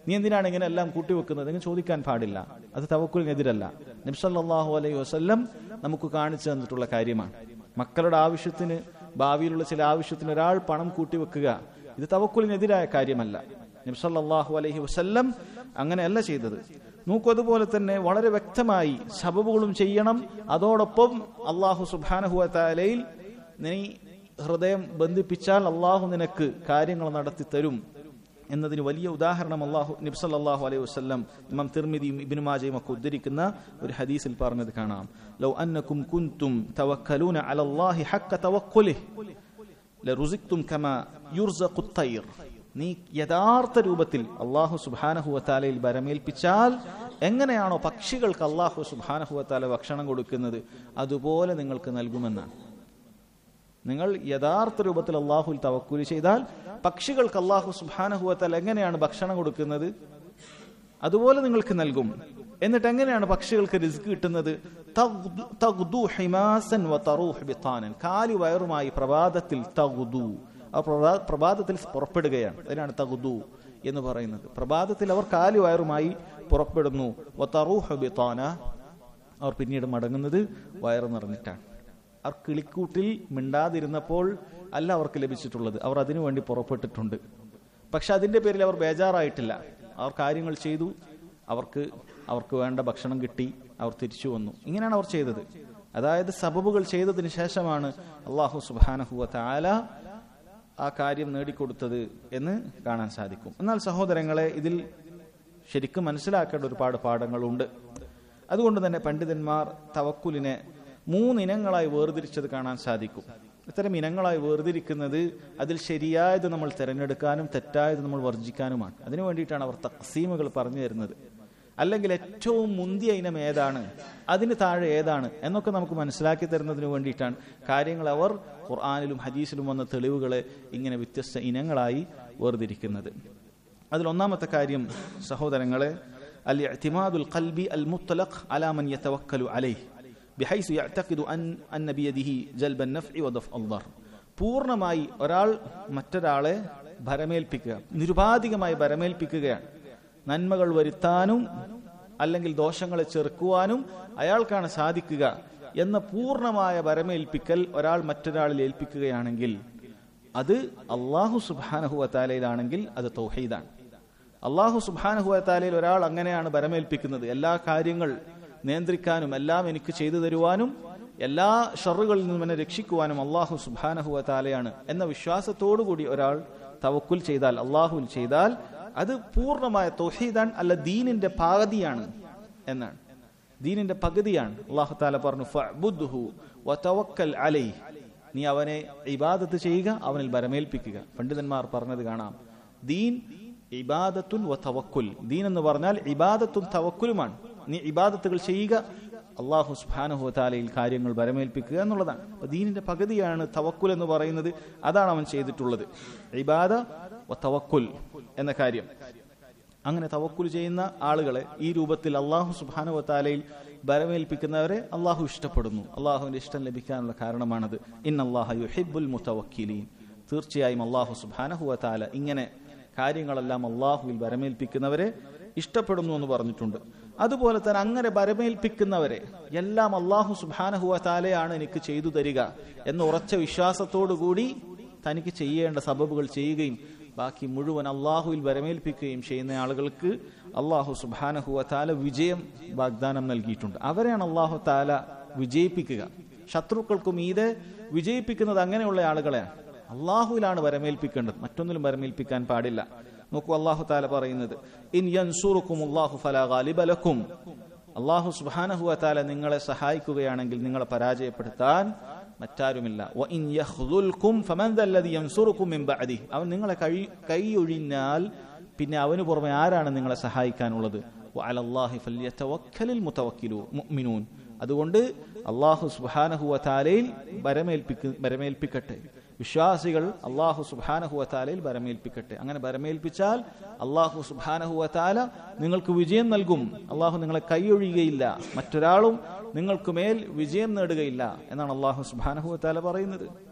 നീ എന്തിനാണ് ഇങ്ങനെ എല്ലാം കൂട്ടിവെക്കുന്നത് എന്ന് ചോദിക്കാൻ പാടില്ല. അത് തവക്കുലിനെതിരല്ല. നബി സല്ലല്ലാഹു അലൈഹി വസല്ലം നമുക്ക് കാണിച്ചു തന്നിട്ടുള്ള കാര്യമാണ്. മക്കളുടെ ആവശ്യത്തിന്, ഭാവിയിലുള്ള ചില ആവശ്യത്തിന് ഒരാൾ പണം കൂട്ടിവെക്കുക, ഇത് തവക്കുലിനെതിരായ കാര്യമല്ല. നബി സല്ലല്ലാഹു അലൈഹി വസല്ലം അങ്ങനെയല്ല ചെയ്തത്. നോക്കൂ, അതുപോലെ തന്നെ വളരെ വ്യക്തമായി സബബുകളും ചെയ്യണം. അതോടൊപ്പം അള്ളാഹു സുബ്ഹാനഹു വ തആലയിൽ നീ ഹൃദയം ബന്ധിപ്പിച്ചാൽ അള്ളാഹു നിനക്ക് കാര്യങ്ങൾ നടത്തി തരും എന്നതിന് വലിയ ഉദാഹരണം അള്ളാഹു നബി സല്ലല്ലാഹു അലൈഹി വസല്ലം ഇമാം തിർമിദിയും ഇബ്നു മാജയും ഒക്കെ ഉദ്ധരിക്കുന്ന ഒരു ഹദീസിൽ പറഞ്ഞത് കാണാം. ലൗ അന്നകും കുൻതും തവക്കലൂന അലല്ലാഹി ഹഖ്ക തവക്കുലിഹി ലറുസിഖ്തും കമാ യുർസഖു തൈർ. നീ യഥാർത്ഥ രൂപത്തിൽ അള്ളാഹു സുബ്ഹാനഹു വ തആലയിൽ ബരമേൽപ്പിച്ചാൽ എങ്ങനെയാണോ പക്ഷികൾക്ക് അള്ളാഹു സുബ്ഹാനഹു വ തആല ഭക്ഷണം കൊടുക്കുന്നത് അതുപോലെ നിങ്ങൾക്ക് നൽകുമെന്നാണ്. നിങ്ങൾ യഥാർത്ഥ രൂപത്തിൽ അള്ളാഹുൽ തവക്കുൽ ചെയ്താൽ പക്ഷികൾക്ക് അള്ളാഹു സുബ്ഹാനഹു വ തആല എങ്ങനെയാണ് ഭക്ഷണം കൊടുക്കുന്നത് അതുപോലെ നിങ്ങൾക്ക് നൽകും. എന്നിട്ട് എങ്ങനെയാണ് പക്ഷികൾക്ക് റിസ്ക് കിട്ടുന്നത്? തഗ്ദു ഹിമാസൻ വ തറൂഹ് ബിതാനൻ. കാലി വയറുമായി പ്രഭാതത്തിൽ തഗ്ദു, ആ പ്രഭാതത്തിൽ പുറപ്പെടുകയാണ്. അതിനാണ് തഗ്ദു എന്ന് പറയുന്നത്. പ്രഭാതത്തിൽ അവർ കാലി വയറുമായി പുറപ്പെടുന്നു. വ തറൂഹ് ബിതാന, അവർ പിന്നീട് മടങ്ങുന്നത് വയറ് നിറഞ്ഞിട്ടാണ്. അവർ കിളിക്കൂട്ടിൽ മിണ്ടാതിരുന്നപ്പോൾ അല്ല അവർക്ക് ലഭിച്ചിട്ടുള്ളത്, അവർ അതിനു വേണ്ടി പുറപ്പെട്ടിട്ടുണ്ട്. പക്ഷെ അതിന്റെ പേരിൽ അവർ ബേജാറായിട്ടില്ല. അവർ കാര്യങ്ങൾ ചെയ്തു, അവർക്ക് അവർക്ക് വേണ്ട ഭക്ഷണം കിട്ടി, അവർ തിരിച്ചു വന്നു. ഇങ്ങനെയാണ് അവർ ചെയ്തത്. അതായത് സബബുകൾ ചെയ്തതിന് ശേഷമാണ് അല്ലാഹു സുബ്ഹാനഹു വ തആല ആ കാര്യം നേടിക്കൊടുത്തത് എന്ന് കാണാൻ സാധിക്കും. എന്നാൽ സഹോദരങ്ങളെ, ഇതിൽ ശരിക്കും മനസ്സിലാക്കേണ്ട ഒരുപാട് പാഠങ്ങളുണ്ട്. അതുകൊണ്ട് തന്നെ പണ്ഡിതന്മാർ തവക്കുലിനെ മൂന്നിനങ്ങളായി വേർതിരിച്ചത് കാണാൻ സാധിക്കും. ഇത്തരം ഇനങ്ങളായി വേർതിരിക്കുന്നത് അതിൽ ശരിയായത് നമ്മൾ തിരഞ്ഞെടുക്കാനും തെറ്റായത് നമ്മൾ വർജിക്കാനുമാണ്. അതിനു വേണ്ടിയിട്ടാണ് അവർ തഖ്സീമുകൾ പറഞ്ഞു തരുന്നത്. അല്ലെങ്കിൽ ഏറ്റവും മുന്തിയ ഇനം ഏതാണ്, അതിന് താഴെ ഏതാണ് എന്നൊക്കെ നമുക്ക് മനസ്സിലാക്കി തരുന്നതിന് വേണ്ടിയിട്ടാണ് കാര്യങ്ങൾ അവർ ഖുർആനിലും ഹദീസിലും വന്ന തെളിവുകളെ ഇങ്ങനെ വ്യത്യസ്ത ഇനങ്ങളായി വേർതിരിക്കുന്നത്. അതിൽ ഒന്നാമത്തെ കാര്യം സഹോദരങ്ങളെ, അൽ ഇഅ്തിമാദുൽ ഖൽബി അൽ മുത്ലഖ് അലാ മൻ യതവക്കലു അലൈഹി ബിഹൈസു യഅ്തഖിദു അൻ അന്ന ബിയദിഹി ജൽബൻ നഫ്ഇ വദഫ്അ അദ്ദർ. പൂർണ്ണമായി ഒരാൾ മറ്റൊരാളെ ഭരമേൽപ്പിക്കുക, നിരുപാധികമായി ഭരമേൽപ്പിക്കുകയാണ്. നന്മകൾ വരുത്താനും അല്ലെങ്കിൽ ദോഷങ്ങളെ ചെറുക്കുവാനും അയാൾക്കാണ് സാധിക്കുക എന്ന പൂർണ്ണമായ ഭരമേൽപ്പിക്കൽ ഒരാൾ മറ്റൊരാളിൽ ഏൽപ്പിക്കുകയാണെങ്കിൽ അത് അല്ലാഹു സുബ്ഹാനഹു വ തആലയിലാണെങ്കിൽ അത് തൗഹീദാണ്. അല്ലാഹു സുബ്ഹാനഹു വ തആലയിൽ ഒരാൾ അങ്ങനെയാണ് ഭരമേൽപ്പിക്കുന്നത്, എല്ലാ കാര്യങ്ങൾ നിയന്ത്രിക്കാനും എല്ലാം എനിക്ക് ചെയ്തു തരുവാനും എല്ലാ ഷറുകളിൽ നിന്നും എന്നെ രക്ഷിക്കുവാനും അല്ലാഹു സുബ്ഹാനഹു വ തആലയാണ് എന്ന വിശ്വാസത്തോടുകൂടി ഒരാൾ തവക്കുൽ ചെയ്താൽ, അല്ലാഹുവിൽ ചെയ്താൽ അത് പൂർണ്ണമായ തൗഹീദാണ്, അല്ല ദീനിന്റെ പകുതിയാണ് എന്നാണ്. ദീനിന്റെ പകുതിയാണ്. അല്ലാഹു തആല പറഞ്ഞു ഫഅ്ബുദ്ഹു വതവക്കൽ അലൈഹി, നീ അവനെ ഇബാദത്ത് ചെയ്യുക, അവനിൽ ഭരമേൽപ്പിക്കുക. പണ്ഡിതന്മാർ പറഞ്ഞത് കാണാം, ദീൻ ഇബാദത്തുൻ വതവക്കുൽ. ദീൻ എന്ന് പറഞ്ഞാൽ ഇബാദത്തും തവക്കുലുമാണ്. നീ ഇബാദത്തുകൾ ചെയ്യുക, അല്ലാഹു സുബ്ഹാനഹു വ തആലയിൽ കാര്യങ്ങൾ ഭരമേൽപ്പിക്കുക എന്നുള്ളതാണ്. അപ്പോൾ ദീനിന്റെ പകുതിയാണ് തവക്കുൽ എന്ന് പറയുന്നത്. അതാണ് അവൻ ചെയ്തിട്ടുള്ളത്, ഇബാദ വ തവക്കുൽ എന്ന കാര്യം. അങ്ങനെ തവക്കുൽ ചെയ്യുന്ന ആളുകളെ ഈ രൂപത്തിൽ അല്ലാഹു സുബ്ഹാനഹു വ തആലയിൽ ഭരമേൽപ്പിക്കുന്നവരെ അല്ലാഹു ഇഷ്ടപ്പെടുന്നു. അല്ലാഹുവിന്റെ ഇഷ്ടം ലഭിക്കാനുള്ള കാരണമാണത്. ഇന്നല്ലാഹ യുഹിബ്ബുൽ മുതവക്കിലീൻ. തീർച്ചയായും അല്ലാഹു സുബ്ഹാനഹു വ തആല ഇങ്ങനെ കാര്യങ്ങളെല്ലാം അല്ലാഹുവിൽ ഭരമേൽപ്പിക്കുന്നവരെ ഇഷ്ടപ്പെടുന്നു എന്ന് പറഞ്ഞിട്ടുണ്ട്. അതുപോലെ തന്നെ അങ്ങനെ ഭരമേൽപ്പിക്കുന്നവരെ എല്ലാം അല്ലാഹു സുബ്ഹാനഹു വ തആലയാണ് എനിക്ക് ചെയ്തു തരിക എന്ന ഉറച്ച വിശ്വാസത്തോടുകൂടി തനിക്ക് ചെയ്യേണ്ട സബബുകൾ ചെയ്യുകയും ബാക്കി മുഴുവൻ അല്ലാഹുവിൽ ഭരമേൽപ്പിക്കുകയും ചെയ്യുന്ന ആളുകൾക്ക് അല്ലാഹു സുബ്ഹാനഹു വ തആല വിജയം വാഗ്ദാനം നൽകിയിട്ടുണ്ട്. അവരെയാണ് അല്ലാഹു തആല വിജയിപ്പിക്കുക. ശത്രുക്കൾക്കും മീതെ വിജയിപ്പിക്കുന്നത് അങ്ങനെയുള്ള ആളുകളെയാണ്. അല്ലാഹുവിലാണ് ഭരമേൽപ്പിക്കേണ്ടത്, മറ്റൊന്നിലും ഭരമേൽപ്പിക്കാൻ പാടില്ല. നോക്കൂ, അല്ലാഹു തആല പറയുന്നത് ഇൻ യൻസുറുകുമുല്ലാഹു ഫലാ ഗാലിബ ലക്കും. അല്ലാഹു സുബ്ഹാനഹു വ തആല നിങ്ങളെ സഹായിക്കുകയാണെങ്കിൽ നിങ്ങളെ പരാജയപ്പെടുത്താൻ മറ്റാരുമില്ല. വ ഇൻ യഖ്ദുൽകും ഫമൻ ദല്ലദി യൻസുറുകും മിൻ ബഅദി. അവൻ നിങ്ങളെ കൈയൊഴിഞ്ഞാൽ പിന്നെ അവന് പുറമെ ആരാണ് നിങ്ങളെ സഹായിക്കാനുള്ളത്? വ അലല്ലാഹി ഫൽയതവക്കലിൽ മുതവക്കിലൂൻ മുഅ്മിനൂൻ. അതുകൊണ്ട് അല്ലാഹു സുബ്ഹാനഹു വ തആലയിൽ ഭരമേൽപ്പിക്ക ഭരമേൽപ്പിക്കട്ടെ വിശ്വാസികൾ, അല്ലാഹു സുബ്ഹാനഹു വ തആലയിൽ ഭരമേൽപ്പിക്കട്ടെ. അങ്ങനെ ഭരമേൽപ്പിച്ചാൽ അല്ലാഹു സുബ്ഹാനഹു വ തആല നിങ്ങൾക്ക് വിജയം നൽകും. അല്ലാഹു നിങ്ങളെ കൈയൊഴിയുകയില്ല, മറ്റൊരാളും നിങ്ങൾക്ക് മേൽ വിജയം നേടുകയില്ല എന്നാണ് അല്ലാഹു സുബ്ഹാനഹു വ തആല പറയുന്നത്.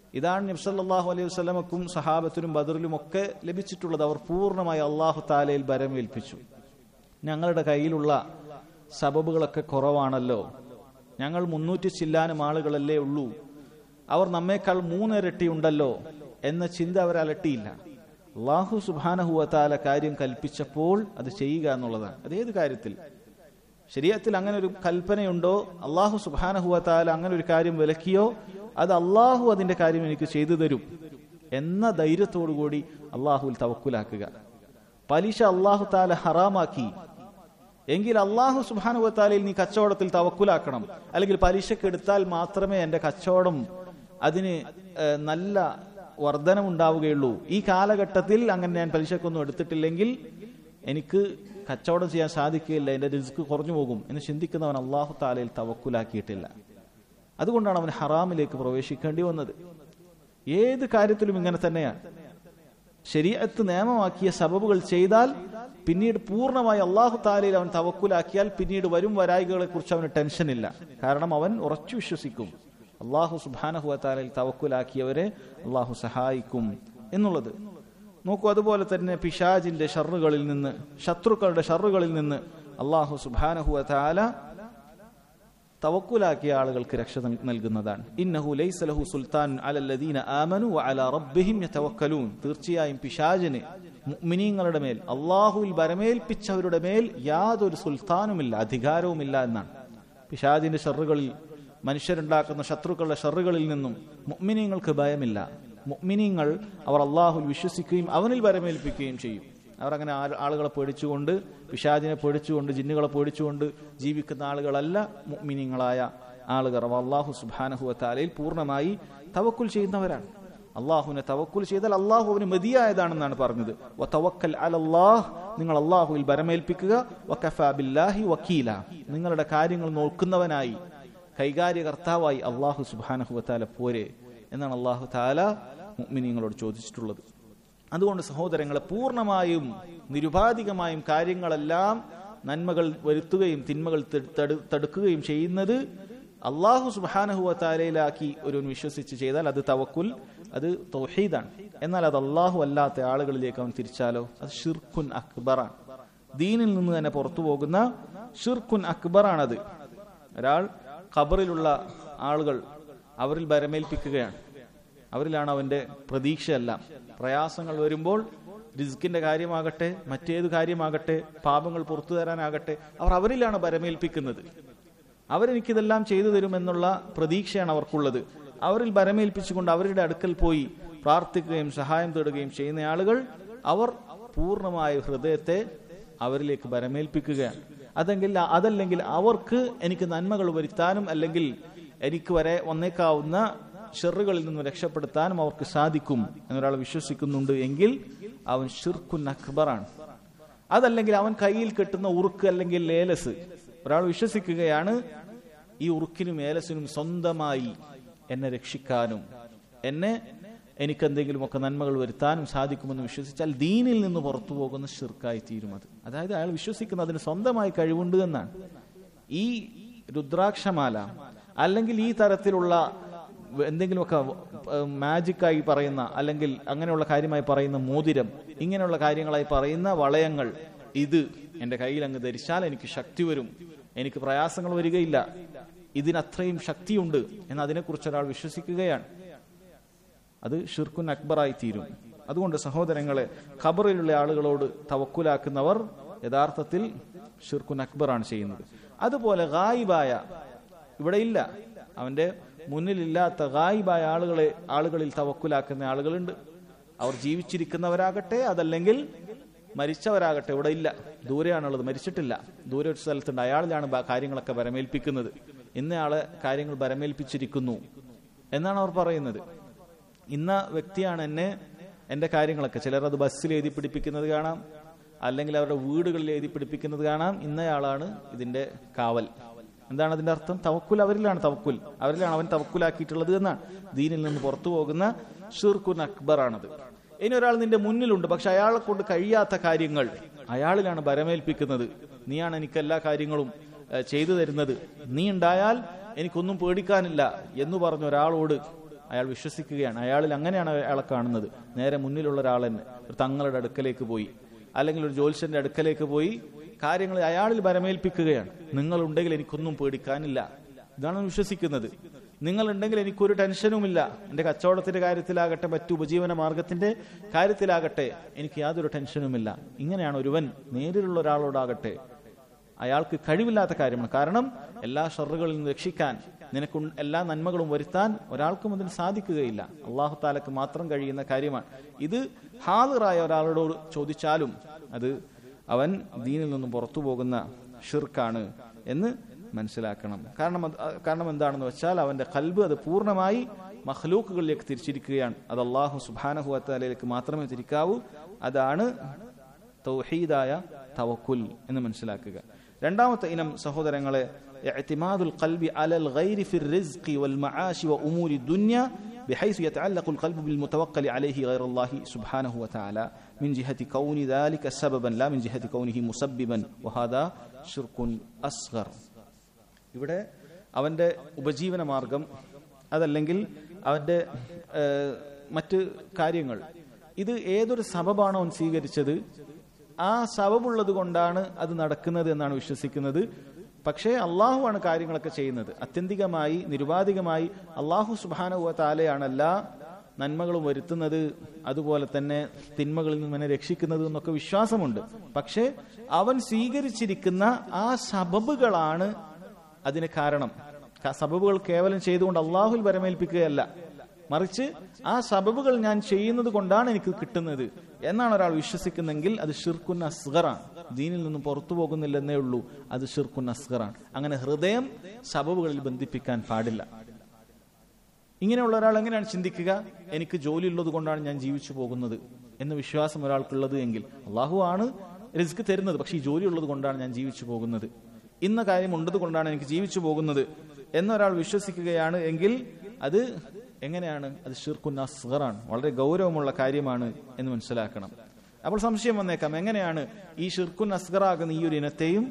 ഇതാണ് നബി സല്ലല്ലാഹു അലൈഹി വസല്ലമക്കും സഹാബത്തിനും ബദറിലും ഒക്കെ ലഭിച്ചിട്ടുള്ളത്. അവർ പൂർണ്ണമായി അല്ലാഹു തആലയിൽ ഭരമേൽപ്പിച്ചു. ഞങ്ങളുടെ കയ്യിലുള്ള സബബുകളൊക്കെ കുറവാണല്ലോ, ഞങ്ങൾ മുന്നൂറ്റി ചില്ലാനും ആളുകളല്ലേ ഉള്ളൂ, അവർ നമ്മേക്കാൾ മൂന്നിരട്ടി ഉണ്ടല്ലോ എന്ന ചിന്ത അവർ അലട്ടിയില്ല. അല്ലാഹു സുബ്ഹാനഹു വ തആല കാര്യം കൽപ്പിച്ചപ്പോൾ അത് ചെയ്യുക എന്നുള്ളതാണ്. അതേത് കാര്യത്തിൽ ശരീഅത്തിൽ അങ്ങനെ ഒരു കൽപ്പനയുണ്ടോ, അല്ലാഹു സുബ്ഹാനഹു വ തആല അങ്ങനെ ഒരു കാര്യം വിലക്കിയോ, അത് അല്ലാഹു അതിന്റെ കാര്യം എനിക്ക് ചെയ്തു തരും എന്ന ധൈര്യത്തോടു കൂടി അല്ലാഹുവിൽ തവക്കുലാക്കുക. പലിശ അല്ലാഹു തആല ഹറാമാക്കി എങ്കിൽ അല്ലാഹു സുബ്ഹാനഹു വ തആലയിൽ നീ കച്ചവടത്തിൽ തവക്കുലാക്കണം. അല്ലെങ്കിൽ പലിശക്ക് എടുത്താൽ മാത്രമേ എന്റെ കച്ചവടം അതിന് നല്ല വർധനമുണ്ടാവുകയുള്ളൂ. ഈ കാലഘട്ടത്തിൽ അങ്ങനെ ഞാൻ പലിശക്കൊന്നും എടുത്തിട്ടില്ലെങ്കിൽ എനിക്ക് കച്ചവടം ചെയ്യാൻ സാധിക്കുകയില്ല, എന്റെ റിസ്ക് കുറഞ്ഞു പോകും എന്ന് ചിന്തിക്കുന്നവൻ അല്ലാഹു തആലയിൽ തവക്കുലാക്കിയിട്ടില്ല. അതുകൊണ്ടാണ് അവൻ ഹറാമിലേക്ക് പ്രവേശിക്കേണ്ടി വന്നത്. ഏത് കാര്യത്തിലും ഇങ്ങനെ തന്നെയാണ്. ശരീഅത്ത് നിയമമാക്കിയ സബബുകൾ ചെയ്താൽ പിന്നീട് പൂർണ്ണമായി അല്ലാഹു തആലയിൽ അവൻ തവക്കുലാക്കിയാൽ പിന്നീട് വരും വരായികളെ കുറിച്ച് അവന് ടെൻഷനില്ല. കാരണം അവൻ ഉറച്ചു വിശ്വസിക്കും അല്ലാഹു സുബ്ഹാനഹു വ തആലയിൽ തവക്കുലാക്കിയവരെ അല്ലാഹു സഹായിക്കും എന്നുള്ളത്. നോക്കൂ, അതുപോലെ തന്നെ പിശാചിന്റെ ഷർറുകളിൽ നിന്ന്, ശത്രുക്കളുടെ ഷർറുകളിൽ നിന്ന് അല്ലാഹു സുബ്ഹാനഹു വ തആല തവക്കുലാക്കിയ ആളുകൾക്ക് രക്ഷ നൽകുന്നതാണ്. ഇന്നഹു ലൈസ ലഹു സുൽത്താൻ അലല്ലദീന ആമനു വഅലാ റബ്ബിഹിം യതവക്കലൂൻ. തീർച്ചയായും പിശാചിന് മുഅ്മിനീങ്ങളുടെ മേൽ, അല്ലാഹുവിൽ ഭരമേൽപ്പിച്ചവരുടെ മേൽ യാതൊരു സുൽത്താനുമില്ല, അധികാരവുമില്ല എന്നാണ്. പിശാചിന്റെ ഷർറുകളിൽ, മനുഷ്യരുണ്ടാക്കുന്ന ശത്രുക്കളുടെ ഷർറുകളിൽ നിന്നും മുഅ്മിനീങ്ങൾക്ക് ഭയമില്ല. മുഅ്മിനീങ്ങൾ അവർ അല്ലാഹുവിൽ വിശ്വസിക്കുകയും അവനിൽ ഭരമേൽപ്പിക്കുകയും ചെയ്യും. അവർ അങ്ങനെ ആളുകളെ പേടിച്ചുകൊണ്ട്, പിശാചിനെ പേടിച്ചുകൊണ്ട്, ജിന്നുകളെ പേടിച്ചുകൊണ്ട് ജീവിക്കുന്ന ആളുകളല്ല മുഅ്മിനീങ്ങളായ ആളുകൾ. അവർ അല്ലാഹു സുബ്ഹാനഹു വ തആലയിൽ പൂർണ്ണമായി തവക്കുൽ ചെയ്യുന്നവരാണ്. അല്ലാഹുവിനെ തവക്കുൽ ചെയ്താൽ അല്ലാഹു അവന് മതിയായതാണെന്നാണ് പറഞ്ഞത്. വതവക്കൽ അലല്ലാഹ്, നിങ്ങൾ അല്ലാഹുവിൽ ഭരമേൽപ്പിക്കുക. വകഫാ ബില്ലാഹി വക്കീല, നിങ്ങളുടെ കാര്യങ്ങൾ നോക്കുന്നവനായി, കൈകാര്യകർത്താവായി അല്ലാഹു സുബ്ഹാനഹു വ തആല പോരെ എന്നാണ് അല്ലാഹു തആല മുഅ്മിനീങ്ങളോട് ചോദിച്ചിട്ടുള്ളത്. അതുകൊണ്ട് സഹോദരങ്ങളെ, പൂർണ്ണമായും നിരുപാധികമായും കാര്യങ്ങളെല്ലാം നന്മകൾ വരുത്തുകയും തിന്മകൾ തടുക്കുകയും ചെയ്യുന്നത് അല്ലാഹു സുബ്ഹാനഹു വ തആലയിലാക്കി ഒരു വിശ്വസിച്ച് ചെയ്താൽ അത് തവക്കുൽ, അത് തൗഹീദാണ്. എന്നാൽ അത് അല്ലാഹു അല്ലാത്ത ആളുകളിലേക്ക് അവൻ തിരിച്ചാലോ അത് ഷിർക്കുൻ അക്ബറാണ്. ദീനിൽ നിന്ന് തന്നെ പുറത്തു പോകുന്ന ഷിർക്കുൻ അക്ബറാണത്. ഒരാൾ ഖബറിലുള്ള ആളുകൾ അവരിൽ ഭരമേൽപ്പിക്കുകയാണ്. അവരിലാണ് അവന്റെ പ്രതീക്ഷയെല്ലാം. പ്രയാസങ്ങൾ വരുമ്പോൾ റിസ്കിന്റെ കാര്യമാകട്ടെ, മറ്റേത് കാര്യമാകട്ടെ, പാപങ്ങൾ പുറത്തു തരാനാകട്ടെ, അവർ അവരിലാണ് ഭരമേൽപ്പിക്കുന്നത്. അവരെനിക്കിതെല്ലാം ചെയ്തു തരുമെന്നുള്ള പ്രതീക്ഷയാണ് അവർക്കുള്ളത്. അവരിൽ ഭരമേൽപ്പിച്ചുകൊണ്ട് അവരുടെ അടുക്കൽ പോയി പ്രാർത്ഥിക്കുകയും സഹായം തേടുകയും ചെയ്യുന്ന ആളുകൾ അവർ പൂർണ്ണമായ ഹൃദയത്തെ അവരിലേക്ക് ഭരമേൽപ്പിക്കുകയാണ്. അതെങ്കിൽ അതല്ലെങ്കിൽ അവർക്ക് എനിക്ക് നന്മകൾ വരുത്താനും അല്ലെങ്കിൽ എനിക്ക് വരെ വന്നേക്കാവുന്ന ഷെറുകളിൽ നിന്നും രക്ഷപ്പെടുത്താനും അവർക്ക് സാധിക്കും എന്നൊരാൾ വിശ്വസിക്കുന്നുണ്ട് എങ്കിൽ അവൻ ഷിർക്കുൻ അക്ബറാണ്. അതല്ലെങ്കിൽ അവൻ കയ്യിൽ കെട്ടുന്ന ഉറുക്ക് അല്ലെങ്കിൽ ലേലസ്, ഒരാൾ വിശ്വസിക്കുകയാണ് ഈ ഉറുക്കിനും ഏലസിനും സ്വന്തമായി എന്നെ രക്ഷിക്കാനും എന്നെ എനിക്കെന്തെങ്കിലുമൊക്കെ നന്മകൾ വരുത്താനും സാധിക്കുമെന്ന് വിശ്വസിച്ചാൽ ദീനിൽ നിന്ന് പുറത്തു പോകുന്ന ഷിർക്കായി തീരും അത്. അതായത് അയാൾ വിശ്വസിക്കുന്ന അതിന് സ്വന്തമായി കഴിവുണ്ട് എന്നാണ്. ഈ രുദ്രാക്ഷമാല അല്ലെങ്കിൽ ഈ തരത്തിലുള്ള എന്തെങ്കിലുമൊക്കെ മാജിക്കായി പറയുന്ന അല്ലെങ്കിൽ അങ്ങനെയുള്ള കാര്യമായി പറയുന്ന മോതിരം, ഇങ്ങനെയുള്ള കാര്യങ്ങളായി പറയുന്ന വളയങ്ങൾ, ഇത് എന്റെ കയ്യിൽ അങ്ങ് ധരിച്ചാൽ എനിക്ക് ശക്തി വരും, എനിക്ക് പ്രയാസങ്ങൾ വരികയില്ല, ഇതിനത്രയും ശക്തിയുണ്ട് എന്ന് അതിനെക്കുറിച്ച് ഒരാൾ വിശ്വസിക്കുകയാണ്, അത് ഷിർക്കുൻ അക്ബറായി തീരും. അതുകൊണ്ട് സഹോദരങ്ങളെ, ഖബറിലുള്ള ആളുകളോട് തവക്കുലാക്കുന്നവർ യഥാർത്ഥത്തിൽ ഷിർക്കുൻ അക്ബറാണ് ചെയ്യുന്നത്. അതുപോലെ ഗായിബായ, ഇവിടെ ഇല്ല, അവന്റെ മുന്നിലില്ലാത്ത ഗായിബായ ആളുകളെ ആളുകളിൽ തവക്കുലാക്കുന്ന ആളുകളുണ്ട്. അവർ ജീവിച്ചിരിക്കുന്നവരാകട്ടെ അതല്ലെങ്കിൽ മരിച്ചവരാകട്ടെ, ഇവിടെ ഇല്ല, ദൂരെയാണുള്ളത്, മരിച്ചിട്ടില്ല, ദൂരെ ഒരു സ്ഥലത്തുണ്ട്, അയാളിലാണ് കാര്യങ്ങളൊക്കെ ഭരമേൽപ്പിക്കുന്നത്. ഇന്നയാളെ കാര്യങ്ങൾ ഭരമേൽപ്പിച്ചിരിക്കുന്നു എന്നാണ് അവർ പറയുന്നത്. ഇന്ന വ്യക്തിയാണ് എന്നെ എന്റെ കാര്യങ്ങളൊക്കെ, ചിലർ അത് ബസ്സിൽ എഴുതി പിടിപ്പിക്കുന്നത് കാണാം, അല്ലെങ്കിൽ അവരുടെ വീടുകളിൽ എഴുതി പിടിപ്പിക്കുന്നത് കാണാം, ഇന്നയാളാണ് ഇതിന്റെ കാവൽ. എന്താണ് അതിന്റെ അർത്ഥം? തവക്കുൽ അവരിലാണ്, തവക്കുൽ അവരിലാണ് അവൻ തവക്കുലാക്കിയിട്ടുള്ളത് എന്നാണ്. ദീനിൽ നിന്ന് പുറത്തു പോകുന്ന ഷിർക്കുൻ അക്ബറാണത്. ഇനി ഒരാൾ നിന്റെ മുന്നിലുണ്ട്, പക്ഷെ അയാളെ കൊണ്ട് കഴിയാത്ത കാര്യങ്ങൾ അയാളിലാണ് ഭരമേൽപ്പിക്കുന്നത്. നീയാണ് എനിക്ക് എല്ലാ കാര്യങ്ങളും ചെയ്തു തരുന്നത്, നീ ഉണ്ടായാൽ എനിക്കൊന്നും പേടിക്കാനില്ല എന്ന് പറഞ്ഞ ഒരാളോട് അയാൾ വിശ്വസിക്കുകയാണ്, അയാളിൽ അങ്ങനെയാണ് അയാളെ കാണുന്നത്. നേരെ മുന്നിലുള്ള ഒരാൾ തന്നെ ഒരു തങ്ങളുടെ അടുക്കലേക്ക് പോയി അല്ലെങ്കിൽ ഒരു ജ്യോത്സ്യന്റെ അടുക്കലേക്ക് പോയി കാര്യങ്ങൾ അയാളിൽ ബരമേൽപ്പിക്കുകയാണ്. നിങ്ങളുണ്ടെങ്കിൽ എനിക്കൊന്നും പേടിക്കാനില്ല, ഇതാണ് വിശ്വസിക്കുന്നത്. നിങ്ങളുണ്ടെങ്കിൽ എനിക്കൊരു ടെൻഷനുമില്ല, എന്റെ കച്ചവടത്തിന്റെ കാര്യത്തിലാകട്ടെ മറ്റു ഉപജീവന മാർഗത്തിന്റെ കാര്യത്തിലാകട്ടെ എനിക്ക് യാതൊരു ടെൻഷനുമില്ല. ഇങ്ങനെയാണ് ഒരുവൻ നേരിലുള്ള ഒരാളോടാകട്ടെ അയാൾക്ക് കഴിവില്ലാത്ത കാര്യമാണ്. കാരണം എല്ലാ ഷർറുകളിൽ നിന്ന് രക്ഷിക്കാൻ, നിനക്ക് എല്ലാ നന്മകളും വരുത്താൻ ഒരാൾക്കും അതിന് സാധിക്കുകയില്ല. അള്ളാഹു താലക്ക് മാത്രം കഴിയുന്ന കാര്യമാണ്. ഇത് ഹാദിറായ ഒരാളോട് ചോദിച്ചാലും അത് അവൻ ദീനിൽ നിന്നും പുറത്തു പോകുന്ന ഷിർക്കാണ് എന്ന് മനസ്സിലാക്കണം. കാരണം കാരണം എന്താണെന്ന് വെച്ചാൽ അവന്റെ ഖൽബ് അത് പൂർണ്ണമായി മഖ്ലൂക്കുകളിലേക്ക് തിരിച്ചിരിക്കുകയാണ്. അത് അള്ളാഹു സുബ്ഹാനഹു വ തആലയിലേക്ക് മാത്രമേ തിരിക്കാവൂ. അതാണ് തൗഹീദായ തവക്കുൽ എന്ന് മനസ്സിലാക്കുക. രണ്ടാമത്തെ ഇനം സഹോദരങ്ങളെ, ഇഅ്തിമാദുൽ ഖൽബി അലൽ ഗൈരി ഫിർ റിസ്ഖി വൽ മആശി വ ഉമൂരി ദുനിയ بحيث يتعلق القلب بالمتوكل عليه غير الله سبحانه وتعالى من جهة كون ذلك سببا لا من جهة كونه مسببا وهذا شرك أصغر. ഇവിടെ അവന്റെ ഉപജീവന മാർഗം അതല്ലെങ്കിൽ അവന്റെ മറ്റ് കാര്യങ്ങൾ, ഇത് ഏതൊരു സബബാണോ അവൻ സ്വീകരിച്ചത് ആ സബബുള്ളത് കൊണ്ടാണ് അത് നടക്കുന്നത് എന്നാണ് വിശ്വസിക്കുന്നത്. പക്ഷേ അള്ളാഹു ആണ് കാര്യങ്ങളൊക്കെ ചെയ്യുന്നത്. അത്യന്തികമായി നിരുപാധികമായി അള്ളാഹു സുബ്ഹാനഹു വ തആലയാണ് എല്ലാ നന്മകളും വരുത്തുന്നത്, അതുപോലെ തന്നെ തിന്മകളിൽ നിന്ന് അവനെ രക്ഷിക്കുന്നത് എന്നൊക്കെ വിശ്വാസമുണ്ട്. പക്ഷേ അവൻ സ്വീകരിച്ചിരിക്കുന്ന ആ സബബുകളാണ് അതിന് കാരണം. സബബുകൾ കേവലം ചെയ്തുകൊണ്ട് അള്ളാഹുൽ വരമേൽപ്പിക്കുകയല്ല, മറിച്ച് ആ സബബുകൾ ഞാൻ ചെയ്യുന്നത് കൊണ്ടാണ് എനിക്ക് കിട്ടുന്നത് എന്നാണ് ഒരാൾ വിശ്വസിക്കുന്നെങ്കിൽ അത് ഷിർക്കുൻ അസ്ഗറാണ്. ദീനിൽ നിന്നും പുറത്തു പോകുന്നില്ലെന്നേ ഉള്ളൂ, അത് ഷിർക്കുൻ അസ്ഗറാണ്. അങ്ങനെ ഹൃദയം സബബുകളിൽ ബന്ധിപ്പിക്കാൻ പാടില്ല. ഇങ്ങനെയുള്ള ഒരാൾ എങ്ങനെയാണ് ചിന്തിക്കുക? എനിക്ക് ജോലി ഉള്ളത് കൊണ്ടാണ് ഞാൻ ജീവിച്ചു പോകുന്നത് എന്ന വിശ്വാസം ഒരാൾക്കുള്ളത് എങ്കിൽ അള്ളാഹു ആണ് റിസ്ക് തരുന്നത്, പക്ഷെ ഈ ജോലി ഉള്ളത് കൊണ്ടാണ് ഞാൻ ജീവിച്ചു പോകുന്നത്, ഇന്ന കാര്യം ഉള്ളത് കൊണ്ടാണ് എനിക്ക് ജീവിച്ചു പോകുന്നത് എന്നൊരാൾ വിശ്വസിക്കുകയാണ് എങ്കിൽ അത് എങ്ങനെയാണ്? അത് ഷിർക്കുൻ അസ്ഗറാണ്, വളരെ ഗൗരവമുള്ള കാര്യമാണ് എന്ന് മനസ്സിലാക്കണം. അപ്പോൾ സംശയം വന്നേക്കാം, എങ്ങനെയാണ് ഈ ഷിർക്കുൻ അസ്ഗറാകുന്ന ഈ ഒരു ഇനത്തെയും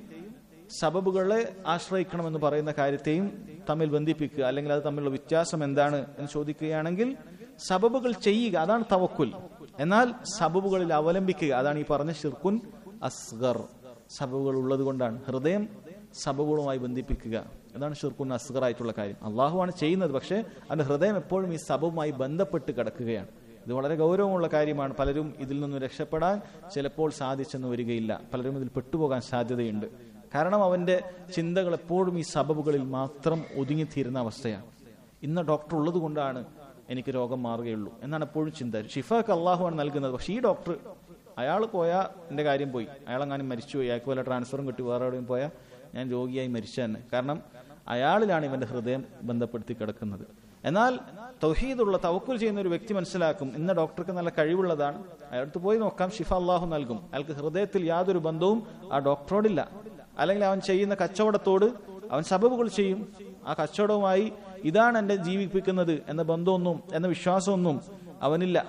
സബബുകളെ ആശ്രയിക്കണമെന്ന് പറയുന്ന കാര്യത്തെയും തമ്മിൽ ബന്ധിപ്പിക്കുക, അല്ലെങ്കിൽ അത് തമ്മിലുള്ള വ്യത്യാസം എന്താണ് എന്ന് ചോദിക്കുകയാണെങ്കിൽ സബബുകൾ ചെയ്യുക അതാണ് തവക്കുൽ, എന്നാൽ സബബുകളിൽ അവലംബിക്കുക അതാണ് ഈ പറഞ്ഞ ഷിർക്കുൻ അസ്ഗർ. സബബുകൾ ഉള്ളത് കൊണ്ടാണ് ഹൃദയം സബബുകളുമായി ബന്ധിപ്പിക്കുക, അതാണ് ഷിർക്കുൻ അസ്ഗർ ആയിട്ടുള്ള കാര്യം. അള്ളാഹുവാണ് ചെയ്യുന്നത്, പക്ഷേ അവന്റെ ഹൃദയം എപ്പോഴും ഈ സബബുമായി ബന്ധപ്പെട്ട് കിടക്കുകയാണ്. ഇത് വളരെ ഗൗരവമുള്ള കാര്യമാണ്. പലരും ഇതിൽ നിന്നും രക്ഷപ്പെടാൻ ചിലപ്പോൾ സാധിച്ചെന്ന് വരികയില്ല, പലരും ഇതിൽ പെട്ടുപോകാൻ സാധ്യതയുണ്ട്. കാരണം അവന്റെ ചിന്തകൾ എപ്പോഴും ഈ സബബുകളിൽ മാത്രം ഒതുങ്ങിത്തീരുന്ന അവസ്ഥയാണ്. ഇന്ന് ഡോക്ടർ ഉള്ളത് കൊണ്ടാണ് എനിക്ക് രോഗം മാറുകയുള്ളൂ എന്നാണ് എപ്പോഴും ചിന്ത. ഷിഫക്ക് അള്ളാഹുവാണ് നൽകുന്നത്, പക്ഷേ ഈ ഡോക്ടർ അയാൾ പോയാൽ എൻ്റെ കാര്യം പോയി, അയാളെങ്ങാനും മരിച്ചുപോയി, അയാൾക്ക് വല്ല ട്രാൻസ്ഫറും കിട്ടി വേറെ എവിടെയും പോയാൽ ഞാൻ രോഗിയായി മരിച്ചു തന്നെ. കാരണം അയാളിലാണ് ഇവന്റെ ഹൃദയം ബന്ധപ്പെടുത്തി കിടക്കുന്നത്. എന്നാൽ തൗഹീദുള്ള തവക്കുൽ ചെയ്യുന്ന ഒരു വ്യക്തി മനസ്സിലാക്കും, ഇന്ന ഡോക്ടർക്ക് നല്ല കഴിവുള്ളതാണ്, അയാൾക്ക് പോയി നോക്കാം, ഷിഫ അള്ളാഹു നൽകും. അയാൾക്ക് ഹൃദയത്തിൽ യാതൊരു ബന്ധവും ആ ഡോക്ടറോടില്ല. അല്ലെങ്കിൽ അവൻ ചെയ്യുന്ന കച്ചവടത്തോട് അവൻ സബബുകൾ ചെയ്യും, ആ കച്ചവടവുമായി ഇതാണ് എന്നെ ജീവിപ്പിക്കുന്നത് എന്ന ബന്ധമൊന്നും എന്ന വിശ്വാസമൊന്നും അവനില്ല,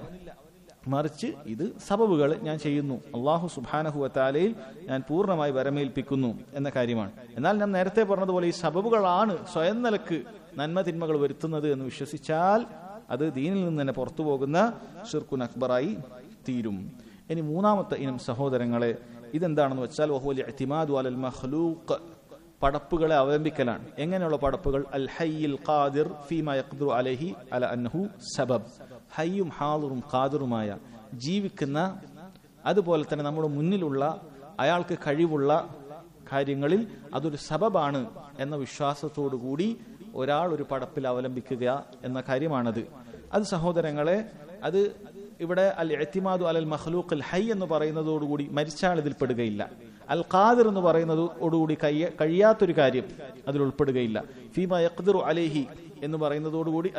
മറിച്ച് ഇത് സബബുകൾ ഞാൻ ചെയ്യുന്നു, അള്ളാഹു സുബ്ഹാനഹു വ തആലയിൽ ഞാൻ പൂർണ്ണമായി വരമേൽപ്പിക്കുന്നു എന്ന കാര്യമാണ്. എന്നാൽ ഞാൻ നേരത്തെ പറഞ്ഞതുപോലെ ഈ സബബുകളാണ് സ്വയം നിലക്ക് നന്മ തിന്മകൾ വരുത്തുന്നത് എന്ന് വിശ്വസിച്ചാൽ അത് ദീനിൽ നിന്ന് തന്നെ പുറത്തു പോകുന്ന ഷിർക്കുൻ അക്ബറായി തീരും. ഇനി മൂന്നാമത്തെ ഇനം സഹോദരങ്ങളെ, ഇതെന്താണെന്ന് വെച്ചാൽ വഹുവൽ ഇഅ്തിമാദു അലൽ മഖ്ലൂഖ്, പടപ്പുകളെ അവലംബിക്കലാണ്. എങ്ങനെയുള്ള പടപ്പുകൾ? അൽ ഹയ്യിൽ ഖാദിർ ഫീമാ യഖ്ദിറു അലൈഹി അല അന്നഹു സബബ്, ഹയ്യും ഹാദിറും ഖാദിറുമായ ജീവിക്കുന്ന, അതുപോലെ തന്നെ നമ്മുടെ മുന്നിലുള്ള അയാൾക്ക് കഴിവുള്ള കാര്യങ്ങളിൽ അതൊരു സബബാണ് എന്ന വിശ്വാസത്തോടു കൂടി ഒരാൾ ഒരു പടപ്പിൽ അവലംബിക്കുക എന്ന കാര്യമാണത്. അത് സഹോദരങ്ങളെ, അത് ഇവിടെ അൽ ഇഅ്തിമാദു അലൽ മഖ്ലൂഖ് അൽ ഹയ്യ് എന്ന് പറയുന്നതോടുകൂടി മരിച്ചാൽ ഇതിൽ പെടുകയില്ല. അൽ ഖാദിർ എന്ന് പറയുന്നതോടുകൂടി കഴിയാത്തൊരു കാര്യം അതിൽ ഉൾപ്പെടുകയില്ല. ഫീമാ യഖ്ദിറു അലൈഹി എന്ന് പറയുന്നതോടുകൂടി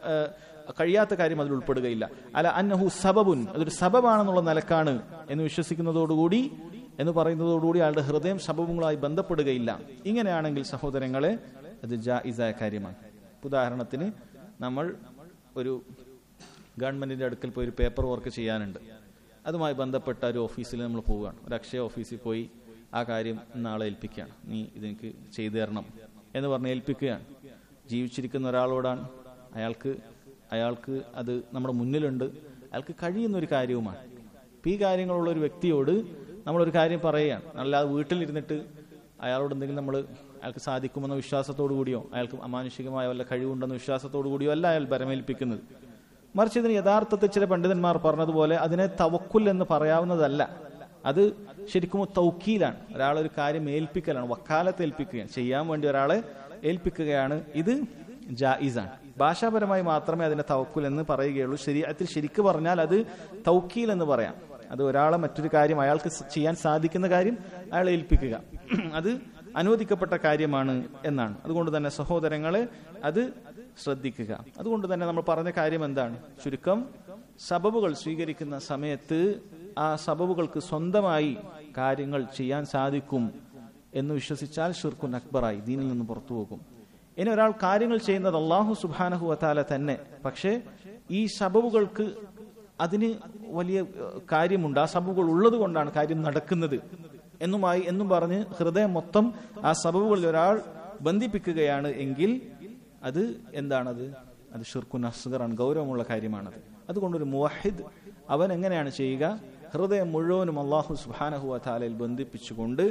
കഴിയാത്ത കാര്യം അതിൽ ഉൾപ്പെടുകയില്ല. അല അന്നഹു സബബുൻ, അതൊരു സബബാണെന്നുള്ള നിലക്കാണ് എന്ന് വിശ്വസിക്കുന്നതോടുകൂടി എന്ന് പറയുന്നതോടുകൂടി അയാളുടെ ഹൃദയം സബബുകളായി ബന്ധപ്പെടുകയില്ല. ഇങ്ങനെയാണെങ്കിൽ സഹോദരങ്ങളെ അത് ജായിസായ കാര്യമാണ്. ഉദാഹരണത്തിന് നമ്മൾ ഒരു ഗവൺമെന്റിന്റെ അടുക്കൽ പോയി ഒരു പേപ്പർ വർക്ക് ചെയ്യാനുണ്ട്, അതുമായി ബന്ധപ്പെട്ട ഒരു ഓഫീസിൽ നമ്മൾ പോവുകയാണ്, ഒരു അക്ഷയ ഓഫീസിൽ പോയി ആ കാര്യം നാളെ ഏൽപ്പിക്കുകയാണ്, നീ ഇതെനിക്ക് ചെയ്തു തരണം എന്ന് പറഞ്ഞ് ഏൽപ്പിക്കുകയാണ്. ജീവിച്ചിരിക്കുന്ന ഒരാളോടാണ്, അയാൾക്ക് അയാൾക്ക് അത് നമ്മുടെ മുന്നിലുണ്ട്, അയാൾക്ക് കഴിയുന്നൊരു കാര്യവുമാണ്. ഇപ്പം ഈ കാര്യങ്ങളുള്ള ഒരു വ്യക്തിയോട് നമ്മളൊരു കാര്യം പറയുകയാണ്, അല്ലാതെ വീട്ടിലിരുന്നിട്ട് അയാളോട് എന്തെങ്കിലും നമ്മൾ അയാൾക്ക് സാധിക്കുമെന്ന വിശ്വാസത്തോടു കൂടിയോ അയാൾക്ക് അമാനുഷികമായ വല്ല കഴിവുണ്ടെന്ന വിശ്വാസത്തോടു കൂടിയോ അല്ല അയാൾ ബരമേൽപ്പിക്കുന്നത്. മറിച്ച് ഇതിന് യഥാർത്ഥത്തിൽ ചില പണ്ഡിതന്മാർ പറഞ്ഞതുപോലെ അതിനെ തവക്കുൽ എന്ന് പറയാവുന്നതല്ല. അത് ശരിക്കും തൗക്കീലാണ്, ഒരാളൊരു കാര്യം ഏൽപ്പിക്കലാണ്, വക്കാലത്ത് ഏൽപ്പിക്കുകയാണ്, ചെയ്യാൻ വേണ്ടി ഒരാളെ ഏൽപ്പിക്കുകയാണ്. ഇത് ജായിസാണ്. ഭാഷാപരമായി മാത്രമേ അതിനെ തവക്കുൽ എന്ന് പറയുകയുള്ളൂ. ശരീഅത്തിൽ ശരിക്ക് പറഞ്ഞാൽ അത് തൗക്കീൽ എന്ന് പറയാം. അത് ഒരാളെ മറ്റൊരു കാര്യം അയാൾക്ക് ചെയ്യാൻ സാധിക്കുന്ന കാര്യം അയാളെ ഏൽപ്പിക്കുക, അത് അനുവദിക്കപ്പെട്ട കാര്യമാണ് എന്നാണ്. അതുകൊണ്ട് തന്നെ സഹോദരങ്ങളെ അത് ശ്രദ്ധിക്കുക. അതുകൊണ്ട് തന്നെ നമ്മൾ പറഞ്ഞ കാര്യം എന്താണ്? ചുരുക്കം സബബുകൾ സ്വീകരിക്കുന്ന സമയത്ത് ആ സബബുകൾക്ക് സ്വന്തമായി കാര്യങ്ങൾ ചെയ്യാൻ സാധിക്കും എന്ന് വിശ്വസിച്ചാൽ ഷിർക്കുൻ അക്ബറായി, ദീനിൽ നിന്ന് പുറത്തു പോകും. ഇനി ഒരാൾ കാര്യങ്ങൾ ചെയ്യുന്നത് അല്ലാഹു സുബ്ഹാനഹു വതആല തന്നെ, പക്ഷേ ഈ സബബുകൾക്ക് അതിന് വലിയ കാര്യമുണ്ട്, ആ സബബുകൾ ഉള്ളത് കൊണ്ടാണ് കാര്യം നടക്കുന്നത് എന്നുമായി എന്നും പറഞ്ഞ് ഹൃദയം മൊത്തം ആ സബബുകളിൽ ഒരാൾ ബന്ധിപ്പിക്കുകയാണ് എങ്കിൽ അത് എന്താണത്? അത് ഷിർക്കുൻ അസ്ഗറാണ്, ഗൗരവമുള്ള കാര്യമാണത്. അതുകൊണ്ടൊരു മുവഹിദ് അവൻ എങ്ങനെയാണ് ചെയ്യുക? ഹൃദയം മുഴുവനും അല്ലാഹു സുബ്ഹാനഹു വതആലയിൽ ബന്ധിപ്പിച്ചുകൊണ്ട്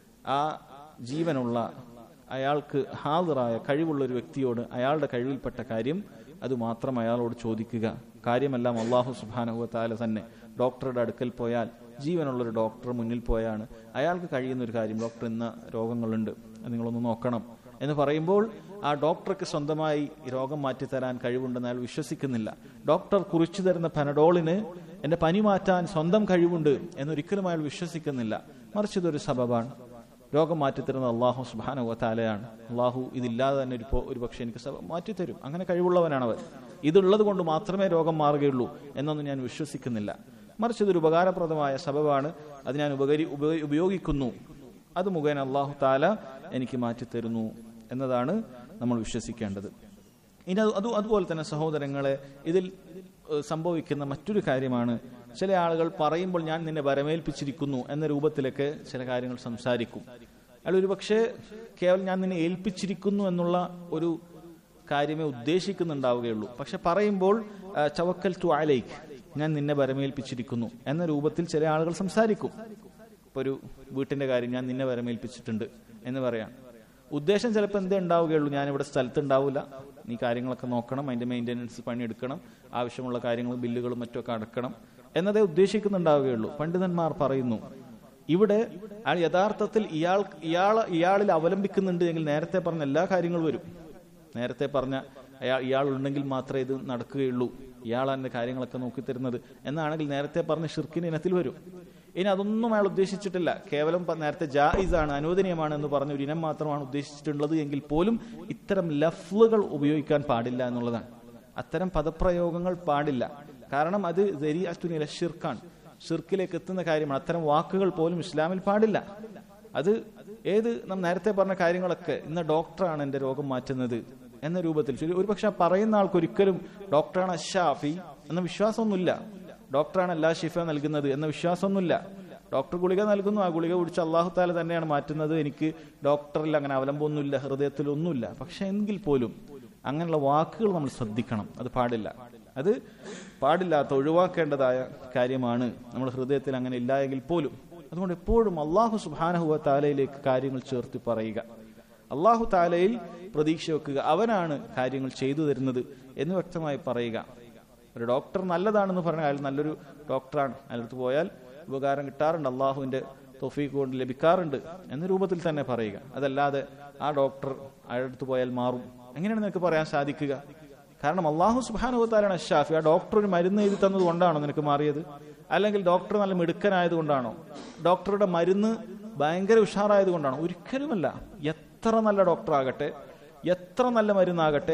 ആ ജീവനുള്ള അയാൾക്ക് ഹാദിറായ കഴിവുള്ള ഒരു വ്യക്തിയോട് അയാളുടെ കഴിവിൽപ്പെട്ട കാര്യം അത് മാത്രം അയാളോട് ചോദിക്കുക. കാര്യമെല്ലാം അല്ലാഹു സുബ്ഹാനഹു വതആല തന്നെ. ഡോക്ടറുടെ അടുക്കൽ പോയാൽ, ജീവനുള്ളൊരു ഡോക്ടർ മുന്നിൽ പോയാണ് അയാൾക്ക് കഴിയുന്ന ഒരു കാര്യം, ഡോക്ടർ ഇന്ന രോഗങ്ങളുണ്ട് അത് നിങ്ങളൊന്ന് നോക്കണം എന്ന് പറയുമ്പോൾ ആ ഡോക്ടർക്ക് സ്വന്തമായി രോഗം മാറ്റിത്തരാൻ കഴിവുണ്ടെന്ന് അയാൾ വിശ്വസിക്കുന്നില്ല. ഡോക്ടർ കുറിച്ചു തരുന്ന പനഡോളിന് എന്റെ പനി മാറ്റാൻ സ്വന്തം കഴിവുണ്ട് എന്നൊരിക്കലും അയാൾ വിശ്വസിക്കുന്നില്ല. മറിച്ച് ഇതൊരു സബബാണ്. രോഗം മാറ്റിത്തരുന്നത് അല്ലാഹു സുബ്ഹാനഹു വതആലയാണ്. അല്ലാഹു ഇതില്ലാതെ തന്നെ ഒരു ഒരു പക്ഷേ എനിക്ക് മാറ്റിത്തരും, അങ്ങനെ കഴിവുള്ളവനാണ് അവൻ. ഇതുള്ളത് കൊണ്ട് മാത്രമേ രോഗം മാറുകയുള്ളൂ എന്നൊന്നും ഞാൻ വിശ്വസിക്കുന്നില്ല. മറിച്ച് ഇതൊരു ഉപകാരപ്രദമായ സബബാണ്, അത് ഞാൻ ഉപകരി ഉപയോഗിക്കുന്നു, അത് മുഖേന അല്ലാഹു തആല എനിക്ക് മാറ്റിത്തരുന്നു എന്നതാണ് നമ്മൾ വിശ്വസിക്കേണ്ടത്. ഇനി അത് അതുപോലെ തന്നെ സഹോദരങ്ങളെ, ഇതിൽ സംഭവിക്കുന്ന മറ്റൊരു കാര്യമാണ്, ചില ആളുകൾ പറയുമ്പോൾ ഞാൻ നിന്നെ വരമേൽപ്പിച്ചിരിക്കുന്നു എന്ന രൂപത്തിലൊക്കെ ചില കാര്യങ്ങൾ സംസാരിക്കും. അയാൾ ഒരു പക്ഷേ കേവലം ഞാൻ നിന്നെ ഏൽപ്പിച്ചിരിക്കുന്നു എന്നുള്ള ഒരു കാര്യമേ ഉദ്ദേശിക്കുന്നുണ്ടാവുകയുള്ളൂ. പക്ഷെ പറയുമ്പോൾ തവക്കൽതു അലൈക്, ഞാൻ നിന്നെ വരമേൽപ്പിച്ചിരിക്കുന്നു എന്ന രൂപത്തിൽ ചില ആളുകൾ സംസാരിക്കും. ഇപ്പൊ ഒരു വീട്ടിന്റെ കാര്യം, ഞാൻ നിന്നെ വരമേൽപ്പിച്ചിട്ടുണ്ട് എന്ന് പറയാം. ഉദ്ദേശം ചിലപ്പോൾ എന്തേ ഉണ്ടാവുകയുള്ളൂ, ഞാൻ ഇവിടെ സ്ഥലത്ത് ഉണ്ടാവില്ല, നീ കാര്യങ്ങളൊക്കെ നോക്കണം, അതിന്റെ മെയിൻ്റെനൻസ് പണിയെടുക്കണം, ആവശ്യമുള്ള കാര്യങ്ങൾ ബില്ലുകളും മറ്റൊക്കെ അടക്കണം എന്നതേ ഉദ്ദേശിക്കുന്നുണ്ടാവുകയുള്ളൂ. പണ്ഡിതന്മാർ പറയുന്നു, ഇവിടെ അയാൾ യഥാർത്ഥത്തിൽ ഇയാൾ ഇയാൾ ഇയാളിൽ അവലംബിക്കുന്നുണ്ട് എങ്കിൽ നേരത്തെ പറഞ്ഞ എല്ലാ കാര്യങ്ങളും വരും. നേരത്തെ പറഞ്ഞ അയാൾ ഇയാൾ ഉണ്ടെങ്കിൽ മാത്രമേ ഇത് നടക്കുകയുള്ളൂ, ഇയാളാണ് കാര്യങ്ങളൊക്കെ നോക്കിത്തരുന്നത് എന്നാണെങ്കിൽ നേരത്തെ പറഞ്ഞ ഷിർക്കിന് ഇനത്തിൽ വരും. ഇനി അതൊന്നും അയാൾ ഉദ്ദേശിച്ചിട്ടില്ല, കേവലം നേരത്തെ ജായിസാണ്, അനുവദനീയമാണ് എന്ന് പറഞ്ഞ ഒരു ഇനം മാത്രമാണ് ഉദ്ദേശിച്ചിട്ടുള്ളത് എങ്കിൽ പോലും ഇത്തരം ലഫ്ലുകൾ ഉപയോഗിക്കാൻ പാടില്ല എന്നുള്ളതാണ്. അത്തരം പദപ്രയോഗങ്ങൾ പാടില്ല. കാരണം അത് ദരീഅത്തുൻ ഇല ഷിർക്കാണ്, ഷിർക്കിലേക്ക് എത്തുന്ന കാര്യമാണ്. അത്തരം വാക്കുകൾ പോലും ഇസ്ലാമിൽ പാടില്ല. അത് ഏത് നാം നേരത്തെ പറഞ്ഞ കാര്യങ്ങളൊക്കെ, ഇന്ന ഡോക്ടറാണ് എന്റെ രോഗം മാറ്റുന്നത് എന്ന രൂപത്തിൽ, ഒരു പക്ഷെ പറയുന്ന ആൾക്ക് ഒരിക്കലും ഡോക്ടറാണ് അഷ്ഷാഫി എന്ന വിശ്വാസമൊന്നുമില്ല, ഡോക്ടറാണ് എല്ലാ ഷിഫ നൽകുന്നത് എന്ന വിശ്വാസമൊന്നുമില്ല. ഡോക്ടർ ഗുളിക നൽകുന്നു, ആ ഗുളിക കുടിച്ച് അല്ലാഹു തആല തന്നെയാണ് മാറ്റുന്നത്, എനിക്ക് ഡോക്ടറിൽ അങ്ങനെ അവലംബമൊന്നുമില്ല, ഹൃദയത്തിലൊന്നുമില്ല. പക്ഷെ എങ്കിൽ പോലും അങ്ങനെയുള്ള വാക്കുകൾ നമ്മൾ ശ്രദ്ധിക്കണം, അത് പാടില്ല. അത് പാടില്ലാത്ത ഒഴിവാക്കേണ്ടതായ കാര്യമാണ്, നമ്മൾ ഹൃദയത്തിൽ അങ്ങനെ ഇല്ല എങ്കിൽ പോലും. അതുകൊണ്ട് എപ്പോഴും അല്ലാഹു സുബ്ഹാനഹു വ തആലയിലേക്ക് കാര്യങ്ങൾ ചേർത്ത് പറയുക, അല്ലാഹു തആലയിൽ പ്രതീക്ഷ വെക്കുക, അവനാണ് കാര്യങ്ങൾ ചെയ്തു തരുന്നത് എന്ന് വ്യക്തമായി പറയുക. ഒരു ഡോക്ടർ നല്ലതാണെന്ന് പറഞ്ഞാൽ അയാൾ നല്ലൊരു ഡോക്ടറാണ്, അയാളടുത്ത് പോയാൽ ഉപകാരം കിട്ടാറുണ്ട്, അള്ളാഹുവിന്റെ തൗഫീഖ് കൊണ്ട് ലഭിക്കാറുണ്ട് എന്ന രൂപത്തിൽ തന്നെ പറയുക. അതല്ലാതെ ആ ഡോക്ടർ അയാളടുത്ത് പോയാൽ മാറും, എങ്ങനെയാണ് നിനക്ക് പറയാൻ സാധിക്കുക? കാരണം അല്ലാഹു സുബ്ഹാനഹു വ തആലയാണ് അഷ്ഷാഫി. ആ ഡോക്ടർ ഒരു മരുന്ന് എഴുതി തന്നത് കൊണ്ടാണോ നിനക്ക് മാറിയത്? അല്ലെങ്കിൽ ഡോക്ടർ നല്ല മിടുക്കനായത് കൊണ്ടാണോ? ഡോക്ടറുടെ മരുന്ന് ഭയങ്കര ഉഷാറായത് കൊണ്ടാണോ? ഒരിക്കലുമല്ല. എത്ര നല്ല ഡോക്ടർ ആകട്ടെ, എത്ര നല്ല മരുന്നാകട്ടെ,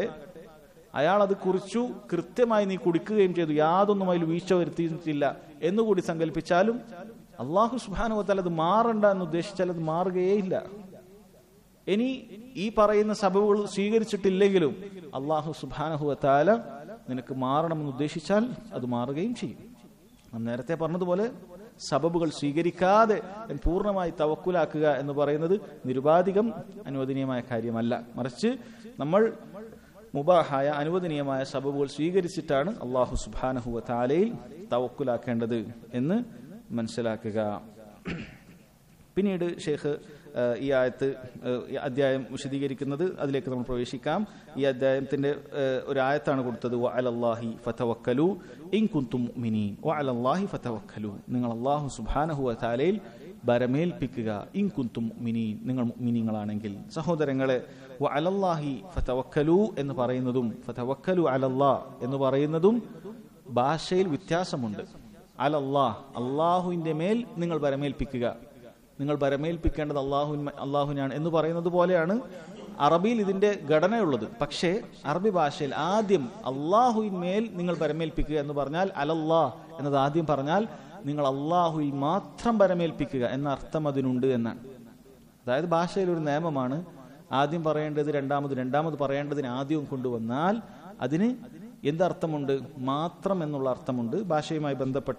അയാൾ അത് കുറിച്ചു, കൃത്യമായി നീ കുടിക്കുകയും ചെയ്തു, യാതൊന്നും അതിൽ വീഴ്ച വരുത്തിയിട്ടില്ല എന്നുകൂടി സങ്കല്പിച്ചാലും അല്ലാഹു സുബ്ഹാനഹു വ തആല അത് മാറണ്ട എന്ന് ഉദ്ദേശിച്ചാൽ അത് മാറുകയേയില്ല. ഇനി ഈ പറയുന്ന സബബുകൾ സ്വീകരിച്ചിട്ടില്ലെങ്കിലും അല്ലാഹു സുബ്ഹാനഹു വ തആല നിനക്ക് മാറണമെന്ന് ഉദ്ദേശിച്ചാൽ അത് മാറുകയും ചെയ്യും. നേരത്തെ പറഞ്ഞതുപോലെ സബബുകൾ സ്വീകരിക്കാതെ പൂർണ്ണമായി തവക്കുലാക്കുക എന്ന് പറയുന്നത് നിരുപാധികം അനുവദനീയമായ കാര്യമല്ല. മറിച്ച് നമ്മൾ മുബാഹായ അനുവദനീയമായ സബബുകൾ സ്വീകരിച്ചിട്ടാണ് അല്ലാഹു സുബ്ഹാനഹു വ തആലയിൽ തവക്കുലാക്കേണ്ടത് എന്ന് മനസ്സിലാക്കുക. പിന്നീട് ഷെയ്ഖ് ഈ ആയത്ത് ഈ അധ്യായം വിശദീകരിക്കുന്നത് അതിലേക്ക് നമ്മൾ പ്രവേശിക്കാം. ഈ അധ്യായത്തിന്റെ ഒരു ആയത്താണ് കൊടുത്തത്, വഅലല്ലാഹി ഫതവക്കലു ഇൻ കുൻതും മുഅ്മിനീൻ. വഅലല്ലാഹി ഫതവക്കലു, നിങ്ങൾ അല്ലാഹു സുബ്ഹാനഹു വ തആലയിൽ ബരമേൽപ്പിക്കുക. ഇൻ കുൻതും മുഅ്മിനീൻ, നിങ്ങൾ മുഅ്മിനീങ്ങളാണെങ്കിൽ. സഹോദരങ്ങളെ, വഅലല്ലാഹി ഫതവക്കലു എന്ന് പറയുന്നതും ഫതവക്കലു അലല്ലാഹ് എന്ന് പറയുന്നതും ഭാഷയിൽ വ്യത്യാസമുണ്ട്. അലല്ലാഹ്, അല്ലാഹുവിന്റെ മേൽ നിങ്ങൾ ബരമേൽപ്പിക്കുക, നിങ്ങൾ ബരമേൽപ്പിക്കേണ്ടത് അള്ളാഹു അള്ളാഹുവിനാണ് എന്ന് പറയുന്നത് പോലെയാണ് അറബിയിൽ ഇതിന്റെ ഘടനയുള്ളത്. പക്ഷേ അറബി ഭാഷയിൽ ആദ്യം അള്ളാഹുവിന്മേൽ നിങ്ങൾ ബരമേൽപ്പിക്കുക എന്ന് പറഞ്ഞാൽ അലല്ലാഹ് എന്നത് ആദ്യം പറഞ്ഞാൽ നിങ്ങൾ അള്ളാഹുവിൽ മാത്രം ബരമേൽപ്പിക്കുക എന്ന അർത്ഥം അതിനുണ്ട് എന്നാണ്. അതായത് ഭാഷയിൽ ഒരു നിയമമാണ്, ആദ്യം പറയേണ്ടത് രണ്ടാമത് രണ്ടാമത് പറയേണ്ടതിന് ആദ്യവും കൊണ്ടുവന്നാൽ അതിന് എന്തർത്ഥമുണ്ട്? മാത്രം എന്നുള്ള അർത്ഥമുണ്ട്. ഭാഷയുമായി ബന്ധപ്പെട്ട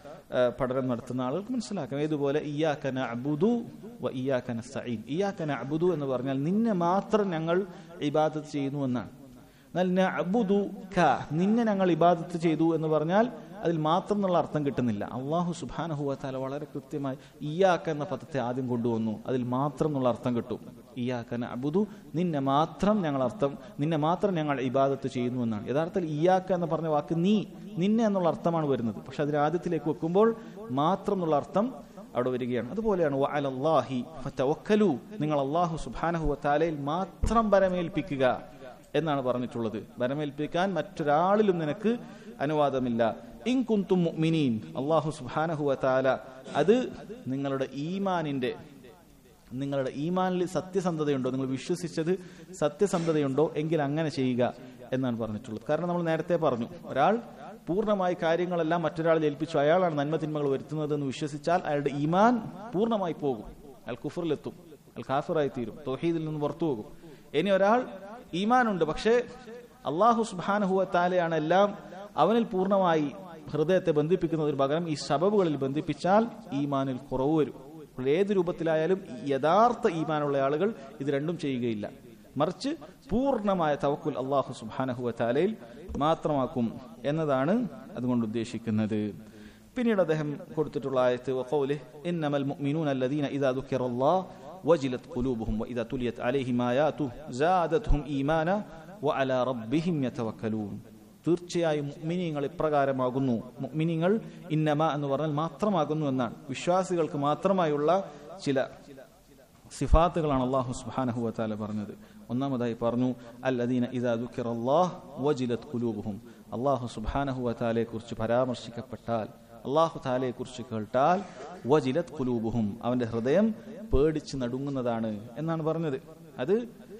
പഠനം നടത്തുന്ന ആളുകൾക്ക് മനസ്സിലാക്കാം. ഏതുപോലെ ഇയ്യാക നഅ്ബുദു വ ഇയ്യാക നസ്തഈൻ. ഇയ്യാക നഅ്ബുദു എന്ന് പറഞ്ഞാൽ നിന്നെ മാത്രം ഞങ്ങൾ ഇബാദത്ത് ചെയ്യുന്നു എന്നാണ്. എന്നാൽ നഅ്ബുദുക, നിന്നെ ഞങ്ങൾ ഇബാദത്ത് ചെയ്തു എന്ന് പറഞ്ഞാൽ അതിൽ മാത്രം എന്നുള്ള അർത്ഥം കിട്ടുന്നില്ല. അല്ലാഹു സുബ്ഹാനഹു വ തആല വളരെ കൃത്യമായി ഇയ്യാക എന്ന പദത്തെ ആദ്യം കൊണ്ടുവന്നു, അതിൽ മാത്രം എന്നുള്ള അർത്ഥം കിട്ടും. ഇയ്യാക നഅ്ബുദു, നിന്നെ മാത്രം ഞങ്ങൾ അർത്ഥം നിന്നെ മാത്രം ഞങ്ങൾ ഇബാദത്ത് ചെയ്യുന്നു എന്നാണ്. യഥാർത്ഥത്തിൽ ഇയ്യാക എന്ന് പറഞ്ഞ വാക്ക് നീ, നിന്നെ എന്നുള്ള അർത്ഥമാണ് വരുന്നത്. പക്ഷെ അതിന് ആദ്യത്തിലേക്ക് വെക്കുമ്പോൾ മാത്രം എന്നുള്ള അർത്ഥം അവിടെ വരികയാണ്. അതുപോലെയാണ് വഅലല്ലാഹി ഫതവക്കലു, നിങ്ങൾ അല്ലാഹു സുബ്ഹാനഹു വ തആലയിൽ മാത്രം ബരമേൽപ്പിക്കുക എന്നാണ് പറഞ്ഞിട്ടുള്ളത്. ബരമേൽപ്പിക്കാൻ മറ്റൊരാളിലും നിനക്ക് അനുവാദമില്ല. ഇൻ കുൻതും മുഅ്മിനീൻ, അല്ലാഹു സുബ്ഹാനഹു വ തആല അത് നിങ്ങളുടെ ഈമാനിന്റെ നിങ്ങളുടെ ഈമാനിൽ സത്യസന്ധതയുണ്ടോ, നിങ്ങൾ വിശ്വസിച്ചത് സത്യസന്ധതയുണ്ടോ എങ്കിൽ അങ്ങനെ ചെയ്യുക എന്നാണ് പറഞ്ഞിട്ടുള്ളത്. കാരണം നമ്മൾ നേരത്തെ പറഞ്ഞു, ഒരാൾ പൂർണ്ണമായി കാര്യങ്ങളെല്ലാം മറ്റൊരാളിൽ ഏൽപ്പിച്ചു, അയാളാണ് നന്മ തിന്മകൾ വരുത്തുന്നത് എന്ന് വിശ്വസിച്ചാൽ അയാളുടെ ഈമാൻ പൂർണ്ണമായി പോകും, അയാൾ കുഫറിലെത്തും, അയാൾ കാഫിറായി തീരും, തൗഹീദിൽ നിന്ന് പുറത്തു പോകും. ഇനി ഒരാൾ ഈമാനുണ്ട്, പക്ഷേ അല്ലാഹു സുബ്ഹാനഹു വ തആലയാണ് എല്ലാം, അവനിൽ പൂർണ്ണമായി ഹൃദയത്തെ ബന്ധിപ്പിക്കുന്നതിന് പകരം ഈ സബബുകളിൽ ബന്ധിപ്പിച്ചാൽ ഈമാനിൽ കുറവ് വരും. ഏത് രൂപത്തിലായാലും യഥാർത്ഥ ഈമാനുള്ള ആളുകൾ ഇത് രണ്ടും ചെയ്യുകയില്ല, മറിച്ച് പൂർണ്ണമായ തവക്കുൽ അല്ലാഹു സുബ്ഹാനഹു വ തആലയിൽ മാത്രമാക്കും എന്നതാണ് അതുകൊണ്ട് ഉദ്ദേശിക്കുന്നത്. പിന്നീട് അദ്ദേഹം കൊടുത്തിട്ടുള്ള ആയത്ത് വഖൗലിഹി ഇന്നമൽ മുഅ്മിനൂന അല്ലദീന ഇദാ ദുക്കിറല്ലാഹു വജിലത് ഖുലൂബുഹും വഇദാ തുലിയത് അലൈഹിം ആയാതുഹു സാദത്ഹും ഈമാന വഅലാ റബ്ബിഹിം യതവക്കലൂൻ. തീർച്ചയായും മുഅ്മിനീങ്ങൾ ഇപ്രകാരമാകുന്നു. മുഅ്മിനീങ്ങൾ ഇന്നമ എന്ന് പറഞ്ഞാൽ മാത്രമാകുന്നു എന്നാണ്. വിശ്വാസികൾക്ക് മാത്രമായുള്ള ചില സിഫാത്തുകളാണ് അല്ലാഹു സുബ്ഹാനഹു വ തആല പറഞ്ഞത്. ഒന്നാമതായി പറഞ്ഞു അല്ലദീന ഇദാ ദുക്കിറല്ലാഹു വജിലത് ഖുലൂബുഹും. അല്ലാഹു സുബ്ഹാനഹു വ തആലയെ കുറിച്ച് പരാമർശിക്കപ്പെട്ടാൽ, അല്ലാഹു തആലയെ കുറിച്ച് കേട്ടാൽ വജിലത് ഖുലൂബുഹും, അവന്റെ ഹൃദയം പേടിച്ച് നടുങ്ങുന്നതാണ് എന്നാണ് പറഞ്ഞത്. അത്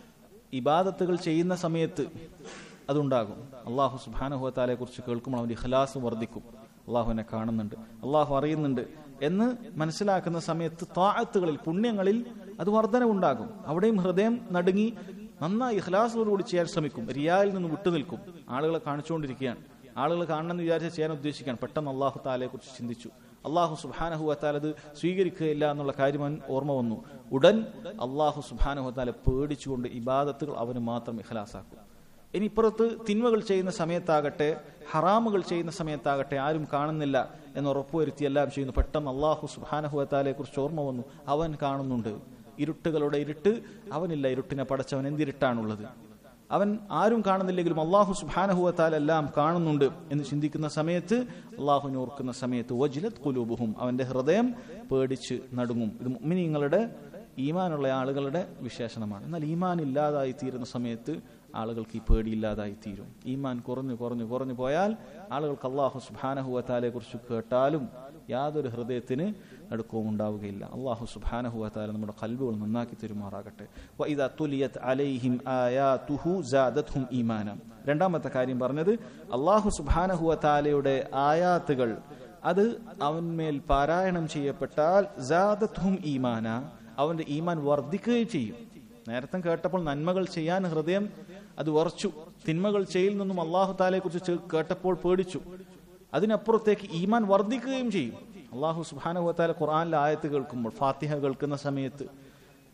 ഇബാദത്തുകൾ ചെയ്യുന്ന സമയത്ത് അതുണ്ടാകും. അല്ലാഹു സുബ്ഹാനഹു വ തആലയെ കുറിച്ച് കേൾക്കുമ്പോൾ അവന്റെ ഇഖ്ലാസ് വർദ്ധിക്കും. അല്ലാഹുവിനെ കാണുന്നുണ്ട്, അല്ലാഹു അറിയുന്നുണ്ട് എന്ന് മനസ്സിലാക്കുന്ന സമയത്ത് ത്വാഅത്തുകളിൽ, പുണ്യങ്ങളിൽ അത് വർധനവുണ്ടാകും. അവിടെയും ഹൃദയം നടുങ്ങി നന്നായി ഇഖ്ലാസോടുകൂടി ചെയ്യാൻ ശ്രമിക്കും. റിയായിൽ നിന്ന് വിട്ടുനിൽക്കും. ആളുകളെ കാണിച്ചുകൊണ്ടിരിക്കുകയാണ്, ആളുകൾ കാണണമെന്ന് വിചാരിച്ച് ചെയ്യാൻ ഉദ്ദേശിക്കുകയാണ്. പെട്ടെന്ന് അല്ലാഹു തആലയെ കുറിച്ച് ചിന്തിച്ചു, അല്ലാഹു സുബ്ഹാനഹു വ തആല അത് സ്വീകരിക്കുകയില്ല എന്നുള്ള കാര്യം അവൻ ഓർമ്മ വന്നു. ഉടൻ അല്ലാഹു സുബ്ഹാനഹു വ തആല പേടിച്ചുകൊണ്ട് ഇബാദത്തുകൾ അവന് മാത്രം ഇഖ്ലാസാക്കും. ഇനി ഇപ്പുറത്ത് തിന്മകൾ ചെയ്യുന്ന സമയത്താകട്ടെ, ഹറാമുകൾ ചെയ്യുന്ന സമയത്താകട്ടെ ആരും കാണുന്നില്ല എന്ന് ഉറപ്പുവരുത്തി എല്ലാം ചെയ്യുന്നു. പെട്ടെന്ന് അല്ലാഹു സുബ്ഹാനഹു വ തആലയെ കുറിച്ച് ഓർമ്മ വന്നു, അവൻ കാണുന്നുണ്ട്. ഇരുട്ടുകളുടെ ഇരുട്ട് അവനില്ല, ഇരുട്ടിനെ പടച്ചവൻ എന്തിരുട്ടാണുള്ളത്, അവൻ ആരും കാണുന്നില്ലെങ്കിലും അല്ലാഹു സുബ്ഹാനഹു വ തആല എല്ലാം കാണുന്നുണ്ട് എന്ന് ചിന്തിക്കുന്ന സമയത്ത്, അല്ലാഹുവിനെ ഓർക്കുന്ന സമയത്ത് വജിലത് ഖുലൂബുഹും, അവന്റെ ഹൃദയം പേടിച്ച് നടുങ്ങും. ഇത് മുഅ്മിനീങ്ങളുടെ, ഈമാനുള്ള ആളുകളുടെ വിശേഷണമാണ്. എന്നാൽ ഈമാൻ ഇല്ലാതായി തീരുന്ന സമയത്ത് ആളുകൾക്ക് ഈ പേടിയില്ലാതായി തീരും. ഈമാൻ കുറഞ്ഞു കുറഞ്ഞു കുറഞ്ഞു പോയാൽ ആളുകൾക്ക് അല്ലാഹു സുബ്ഹാനഹു വ തആലയെ കുറിച്ച് കേട്ടാലും യാതൊരു ഹൃദയത്തിന് നടുക്കവും ഉണ്ടാവുകയില്ല. അല്ലാഹു സുബ്ഹാനഹു വ തആല നമ്മുടെ ഖൽബുകൾ നന്നാക്കി തരുമാറാകട്ടെ. വഇദാ തുലിയത് അലൈഹിം ആയാതുഹു സാദത്ഹും ഈമാന. രണ്ടാമത്തെ കാര്യം പറഞ്ഞത്, അല്ലാഹു സുബ്ഹാനഹു വ തആലയുടെ ആയാത്തുകൾ അത് അവന്മേൽ പാരായണം ചെയ്യപ്പെട്ടാൽ സാദത്ഹും ഈമാന, അവന്റെ ഈമാൻ വർദ്ധിക്കുകയും ചെയ്യും. നേരത്തെ കേട്ടപ്പോൾ നന്മകൾ ചെയ്യാൻ ഹൃദയം അത് ഉറച്ചു, തിന്മകൾ ചെയ്യിൽ നിന്നും അല്ലാഹു തആലയെ കുറിച്ച് കേട്ടപ്പോൾ പേടിച്ചു. അതിനപ്പുറത്തേക്ക് ഈമാൻ വർദ്ധിക്കുകയും ചെയ്യും. അല്ലാഹു സുബ്ഹാനഹു വ തആല ഖുർആനിലെ ആയത്ത് കേൾക്കുമ്പോൾ, ഫാത്തിഹ കേൾക്കുന്ന സമയത്ത്,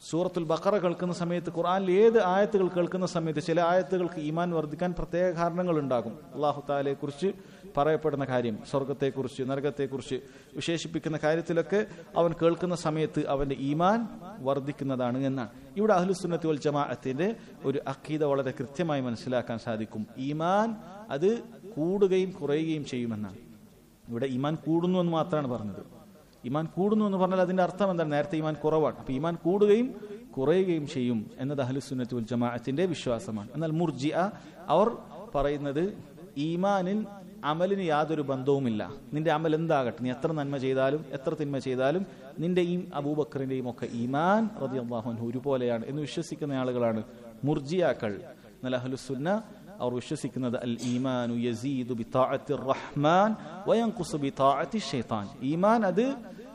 സൂറത്തുൽ ബഖറ കേൾക്കുന്ന സമയത്ത്, ഖുർആനിൽ ഏത് ആയത്തുകൾ കേൾക്കുന്ന സമയത്ത് ചില ആയത്തുകൾക്ക് ഈമാൻ വർദ്ധിക്കാൻ പ്രത്യേക കാരണങ്ങൾ ഉണ്ടാകും. അല്ലാഹു തആലയെ കുറിച്ച് പറയപ്പെടുന്ന കാര്യം, സ്വർഗത്തെക്കുറിച്ച് നരകത്തെക്കുറിച്ച് വിശേഷിപ്പിക്കുന്ന കാര്യത്തിലൊക്കെ അവൻ കേൾക്കുന്ന സമയത്ത് അവന്റെ ഈമാൻ വർദ്ധിക്കുന്നതാണ് എന്നാണ്. ഇവിടെ അഹ്ലുസുന്നത്തി വൽ ജമാഅത്തിന്റെ ഒരു അഖീദ വളരെ കൃത്യമായി മനസ്സിലാക്കാൻ സാധിക്കും. ഈമാൻ അത് കൂടുകയും കുറയുകയും ചെയ്യുമെന്നാണ്. ഇവിടെ ഈമാൻ കൂടുന്നു എന്ന് മാത്രമാണ് പറഞ്ഞത്. ഈമാൻ കൂടുന്നു എന്ന് പറഞ്ഞാൽ അതിന്റെ അർത്ഥം എന്താണ്? നേരത്തെ ഈമാൻ കുറവാണ്. അപ്പൊ ഈമാൻ കൂടുകയും കുറയുകയും ചെയ്യും എന്നത് അഹ്ലുസുന്നത്തി വൽ ജമാഅത്തിന്റെ വിശ്വാസമാണ്. എന്നാൽ മുർജിഅ അവർ പറയുന്നത് ഈമാനിൽ അമലിന് യാതൊരു ബന്ധവുമില്ല. നിന്റെ അമൽ എന്താകട്ടെ, നീ എത്ര നന്മ ചെയ്താലും എത്ര തിന്മ ചെയ്താലും നിന്റെ ഈ അബൂബക്കറിന്റെയും ഒക്കെ ഈമാൻ റളിയല്ലാഹു അൻഹു ഒരുപോലെയാണ് എന്ന് വിശ്വസിക്കുന്ന ആളുകളാണ് മുർജിയാക്കൾ. എന്നാൽ അഹ്ലുസുന്ന അവർ വിശ്വസിക്കുന്നത് അൽ ഈമാനു യസീദു ബിതാഅത്തി റഹ്മാൻ വയൻഖുസു ബിതാഅത്തി ശൈത്താൻ. ഈമാൻ അത്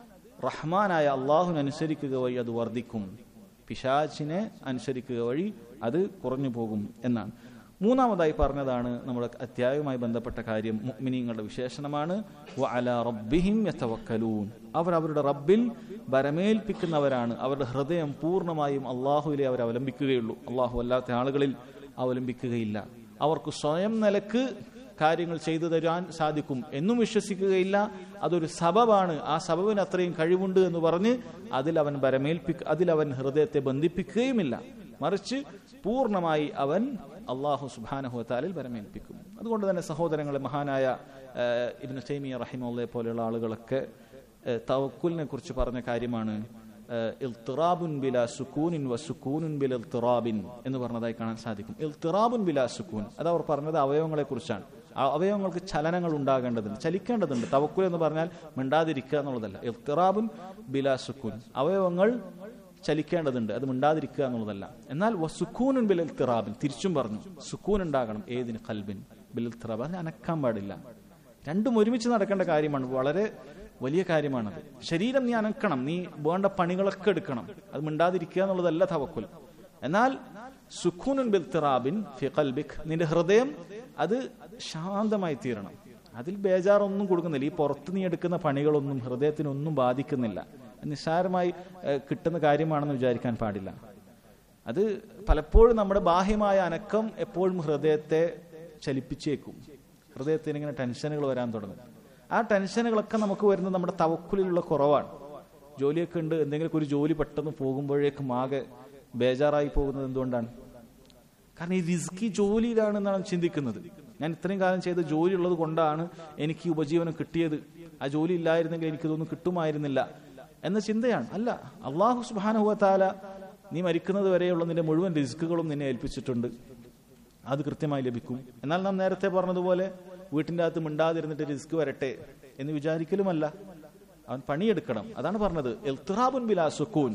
റഹ്മാനായ അല്ലാഹുവിനെ അനുസരിക്കുക വഴി അത് വർദ്ധിക്കും, പിശാചിനെ അനുസരിക്കുക വഴി അത് കുറഞ്ഞു പോകും എന്നാണ്. മൂന്നാമതായി പറഞ്ഞതാണ് നമ്മുടെ അധ്യായവുമായി ബന്ധപ്പെട്ട കാര്യം, മുഅ്മിനീങ്ങളുടെ വിശേഷണമാണ്. വഅലാ റബ്ബിഹിം യതവക്കലൂൻ. അവർ അവരുടെ റബ്ബിൽ ബരമേൽപ്പിക്കുന്നവരാണ്. അവരുടെ ഹൃദയം പൂർണ്ണമായും അല്ലാഹുവിലെ അവർ അവലംബിക്കുകയുള്ളൂ. അല്ലാഹു അല്ലാത്ത ആളുകളിൽ അവലംബിക്കുകയില്ല. അവർക്ക് സ്വയം നിലക്ക് കാര്യങ്ങൾ ചെയ്തു തരാൻ സാധിക്കും എന്നും വിശ്വസിക്കുകയില്ല. അതൊരു സബബാണ്, ആ സബബിന് അത്രയും കഴിവുണ്ട് എന്ന് പറഞ്ഞ് അതിൽ അവൻ ബരമേൽപ്പിക്ക അതിലവൻ ഹൃദയത്തെ ബന്ധിപ്പിക്കുകയുമില്ല. മറിച്ച് പൂർണ്ണമായി അവൻ അല്ലാഹു സുബ്ഹാനഹു വ തആലയിൽ ബരമേൽപ്പിക്കും. അതുകൊണ്ട് തന്നെ സഹോദരങ്ങളെ, മഹാനായ ഇബ്നു തൈമിയ്യ റഹിമഹുള്ളയെ പോലെയുള്ള ആളുകളൊക്കെ തവക്കുലിനെ കുറിച്ച് പറഞ്ഞ കാര്യമാണ് ഇൽത്തിറാബുൻ ബിലാ സുകൂനിൻ വസുകൂനുൻ ബിൽ ഇൽത്തിറാബിൻ എന്ന് പറഞ്ഞതായി കാണാൻ സാധിക്കും. ഇൽത്തിറാബുൻ ബിലാ സുകൂൻ അത് അവർ പറഞ്ഞത് അവയവങ്ങളെ കുറിച്ചാണ്. അവയവങ്ങൾക്ക് ചലനങ്ങൾ ഉണ്ടാകേണ്ടതുണ്ട്, ചലിക്കേണ്ടതുണ്ട്. തവക്കുൽ എന്ന് പറഞ്ഞാൽ മിണ്ടാതിരിക്കുക എന്നുള്ളതല്ല. ഇൽത്തിറാബുൻ ബിലാ സുകൂൻ, അവയവങ്ങൾ ചലിക്കേണ്ടതുണ്ട്, അത് മിണ്ടാതിരിക്കുക എന്നുള്ളതല്ല. എന്നാൽ വസുകൂനുൻ ബിൽ ഇൽത്തിറാബിൻ തിരിച്ചും പറഞ്ഞു, സുക്കൂൻ ഉണ്ടാകണം. ഏതിന്? ഖൽബിൻ ബിൽ ഇൽത്തിറാബ്, അത് അനക്കാൻ പാടില്ല. രണ്ടും ഒരുമിച്ച് നടക്കേണ്ട കാര്യമാണ്, വളരെ വലിയ കാര്യമാണത്. ശരീരം നീ അനക്കണം, നീ വേണ്ട പണികളൊക്കെ എടുക്കണം, അത് മിണ്ടാതിരിക്കുക എന്നുള്ളതല്ല തവക്കുൽ. എന്നാൽ സുഖൂനുൻ ബിൽ ഇൽത്തിറാബിൻ ഫി ഖൽബിക്, നിന്റെ ഹൃദയം അത് ശാന്തമായി തീരണം, അതിൽ ബേജാറൊന്നും കൊടുക്കുന്നില്ല. ഈ പുറത്ത് നീ എടുക്കുന്ന പണികളൊന്നും ഹൃദയത്തിനൊന്നും ബാധിക്കുന്നില്ല. നിസ്സാരമായി കിട്ടുന്ന കാര്യമാണെന്ന് വിചാരിക്കാൻ പാടില്ല. അത് പലപ്പോഴും നമ്മുടെ ബാഹ്യമായ അനക്കം എപ്പോഴും ഹൃദയത്തെ ചലിപ്പിച്ചേക്കും. ഹൃദയത്തിന് ഇങ്ങനെ ടെൻഷനുകൾ വരാൻ തുടങ്ങും. ആ ടെൻഷനുകളൊക്കെ നമുക്ക് വരുന്നത് നമ്മുടെ തവക്കുലിലുള്ള കുറവാണ്. ജോലിയൊക്കെ ഉണ്ട്, എന്തെങ്കിലും ഒരു ജോലി പെട്ടെന്ന് പോകുമ്പോഴേക്കും ആകെ ബേജാറായി പോകുന്നത് എന്തുകൊണ്ടാണ്? കാരണം ഈ റിസ്കി ജോലിയിലാണെന്നാണ് ചിന്തിക്കുന്നത്. ഞാൻ ഇത്രയും കാലം ചെയ്ത ജോലി ഉള്ളത് കൊണ്ടാണ് എനിക്ക് ഉപജീവനം കിട്ടിയത്, ആ ജോലി ഇല്ലായിരുന്നെങ്കിൽ എനിക്കിതൊന്നും കിട്ടുമായിരുന്നില്ല എന്ന ചിന്തയാണ്. അല്ല, അല്ലാഹു സുബ്ഹാനഹു വ തആല നീ മരിക്കുന്നത് വരെയുള്ള നിന്റെ മുഴുവൻ റിസ്കുകളും നിന്നെ ഏൽപ്പിച്ചിട്ടുണ്ട്, അത് കൃത്യമായി ലഭിക്കും. എന്നാൽ നാം നേരത്തെ പറഞ്ഞതുപോലെ വീട്ടിൻ്റെ അകത്ത് മിണ്ടാതിരുന്നിട്ട് റിസ്ക് വരട്ടെ എന്ന് വിചാരിക്കലുമല്ല, അവൻ പണിയെടുക്കണം. അതാണ് പറഞ്ഞത് ഇൽത്തിറാബുൻ ബിലാ സുകൂൻ,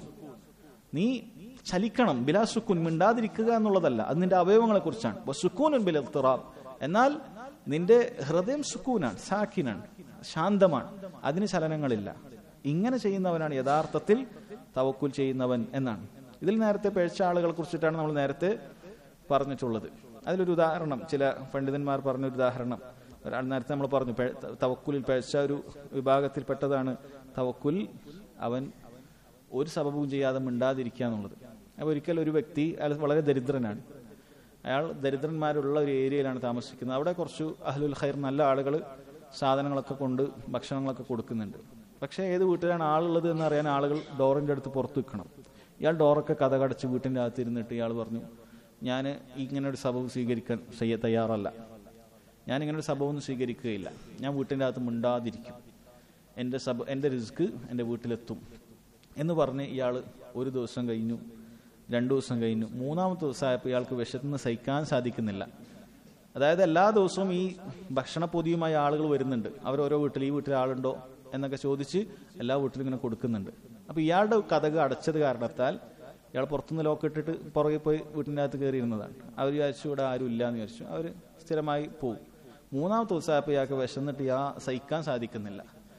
നീ ചലിക്കണം. ബിലാ സുകൂൻ, മിണ്ടാതിരിക്കുക എന്നുള്ളതല്ല, അത് നിന്റെ അവയവങ്ങളെ കുറിച്ചാണ്. സുകൂനുൻ ബിൽ ഇൽത്തിറാബ്, എന്നാൽ നിന്റെ ഹൃദയം സുക്കൂനാണ്, സാക്കിനാണ്, ശാന്തമാണ്, അതിന് ചലനങ്ങളില്ല. ഇങ്ങനെ ചെയ്യുന്നവനാണ് യഥാർത്ഥത്തിൽ തവക്കുൽ ചെയ്യുന്നവൻ എന്നാണ്. ഇതിൽ നേരത്തെ പിഴച്ച ആളുകളെ കുറിച്ചിട്ടാണ് നമ്മൾ നേരത്തെ പറഞ്ഞിട്ടുള്ളത്. അതിലൊരു ഉദാഹരണം, ചില പണ്ഡിതന്മാർ പറഞ്ഞൊരു ഉദാഹരണം, ഒരാൾ നേരത്തെ നമ്മൾ പറഞ്ഞു തവക്കുലിൽ പിഴച്ച ഒരു വിഭാഗത്തിൽപ്പെട്ടതാണ് തവക്കുൽ അവൻ ഒരു സബബും ചെയ്യാതെ മിണ്ടാതിരിക്കുക എന്നുള്ളത്. അപ്പോൾ ഒരിക്കൽ ഒരു വ്യക്തി, അയാൾ വളരെ ദരിദ്രനാണ്, അയാൾ ദരിദ്രന്മാരുള്ള ഒരു ഏരിയയിലാണ് താമസിക്കുന്നത്. അവിടെ കുറച്ച് അഹ്ലുൽ ഖൈർ, നല്ല ആളുകൾ സാധനങ്ങളൊക്കെ കൊണ്ട് ഭക്ഷണങ്ങളൊക്കെ കൊടുക്കുന്നുണ്ട്. പക്ഷേ ഏത് വീട്ടിലാണ് ആളുള്ളത് എന്നറിയാൻ ആളുകൾ ഡോറിൻ്റെ അടുത്ത് പുറത്ത് നിൽക്കണം. ഇയാൾ ഡോറൊക്കെ കഥകടച്ച് വീട്ടിൻ്റെ അകത്ത് ഇരുന്നിട്ട് ഇയാൾ പറഞ്ഞു, ഞാൻ ഇങ്ങനെ ഒരു സബബ് സ്വീകരിക്കാൻ ചെയ്യ തയ്യാറല്ല, ഞാനിങ്ങനെ ഒരു സബബൊന്നും സ്വീകരിക്കുകയില്ല, ഞാൻ വീട്ടിൻ്റെ അകത്ത് മിണ്ടാതിരിക്കും, എൻ്റെ സബ എൻ്റെ റിസ്ക് എൻ്റെ വീട്ടിലെത്തും എന്ന് പറഞ്ഞ് ഇയാൾ ഒരു ദിവസം കഴിഞ്ഞു, രണ്ടു ദിവസം കഴിഞ്ഞു, മൂന്നാമത്തെ ദിവസമായപ്പോൾ ഇയാൾക്ക് വിശന്ന് സഹിക്കാൻ സാധിക്കുന്നില്ല. അതായത് എല്ലാ ദിവസവും ഈ ഭക്ഷണ പൊതിയുമായി ആളുകൾ വരുന്നുണ്ട്. അവരോരോ വീട്ടിൽ, ഈ വീട്ടിൽ ആളുണ്ടോ എന്നൊക്കെ ചോദിച്ച് എല്ലാ വീട്ടിലും ഇങ്ങനെ കൊടുക്കുന്നുണ്ട്. അപ്പോൾ ഇയാളുടെ കതക് അടച്ചത് കാരണത്താൽ ഇയാൾ പുറത്തുനിന്ന് ലോക്ക് ഇട്ടിട്ട് പുറകെ പോയി വീട്ടിൻ്റെ അകത്ത് കയറിയിരുന്നതാണ്. അവർ വിചാരിച്ചു ഇവിടെ ആരും ഇല്ല എന്ന് വിചാരിച്ചു, അവർ സ്ഥിരമായി പോകും. മൂന്നാമത്തെ ദിവസമായപ്പോൾ ഇയാൾക്ക് വിശന്നിട്ട് ഇയാൾ സഹിക്കാൻ സാധിക്കുന്നില്ല.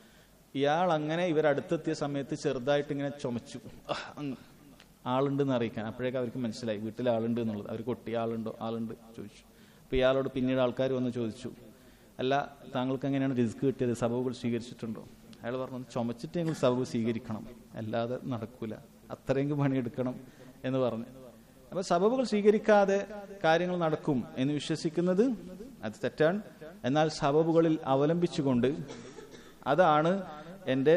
ഇയാൾ അങ്ങനെ ഇവരടുത്തെത്തിയ സമയത്ത് ചെറുതായിട്ട് ഇങ്ങനെ ചുമച്ചു, ആളുണ്ടെന്ന് അറിയിക്കാൻ. അപ്പോഴേക്കും അവർക്ക് മനസ്സിലായി വീട്ടിൽ ആളുണ്ട് എന്നുള്ളത്. അവർ കൊട്ടി, ആളുണ്ടോ ആളുണ്ട് ചോദിച്ചു. അപ്പോൾ ഇയാളോട് പിന്നീട് ആൾക്കാർ വന്ന് ചോദിച്ചു, അല്ല താങ്കൾക്ക് എങ്ങനെയാണ് റിസ്ക് കിട്ടിയത്, സബബുകൾ സ്വീകരിച്ചിട്ടുണ്ടോ? അയാൾ പറഞ്ഞു, ചുമച്ചിട്ട് ഞങ്ങൾ സബബ് സ്വീകരിക്കണം, അല്ലാതെ നടക്കൂല. അത്രയെങ്കിലും പണിയെടുക്കണം എന്ന് പറഞ്ഞു. അപ്പൊ സബബുകൾ സ്വീകരിക്കാതെ കാര്യങ്ങൾ നടക്കും എന്ന് വിശ്വസിക്കുന്നത് അത് തെറ്റാണ്. എന്നാൽ സബബുകളിൽ അവലംബിച്ചുകൊണ്ട് അതാണ് എൻ്റെ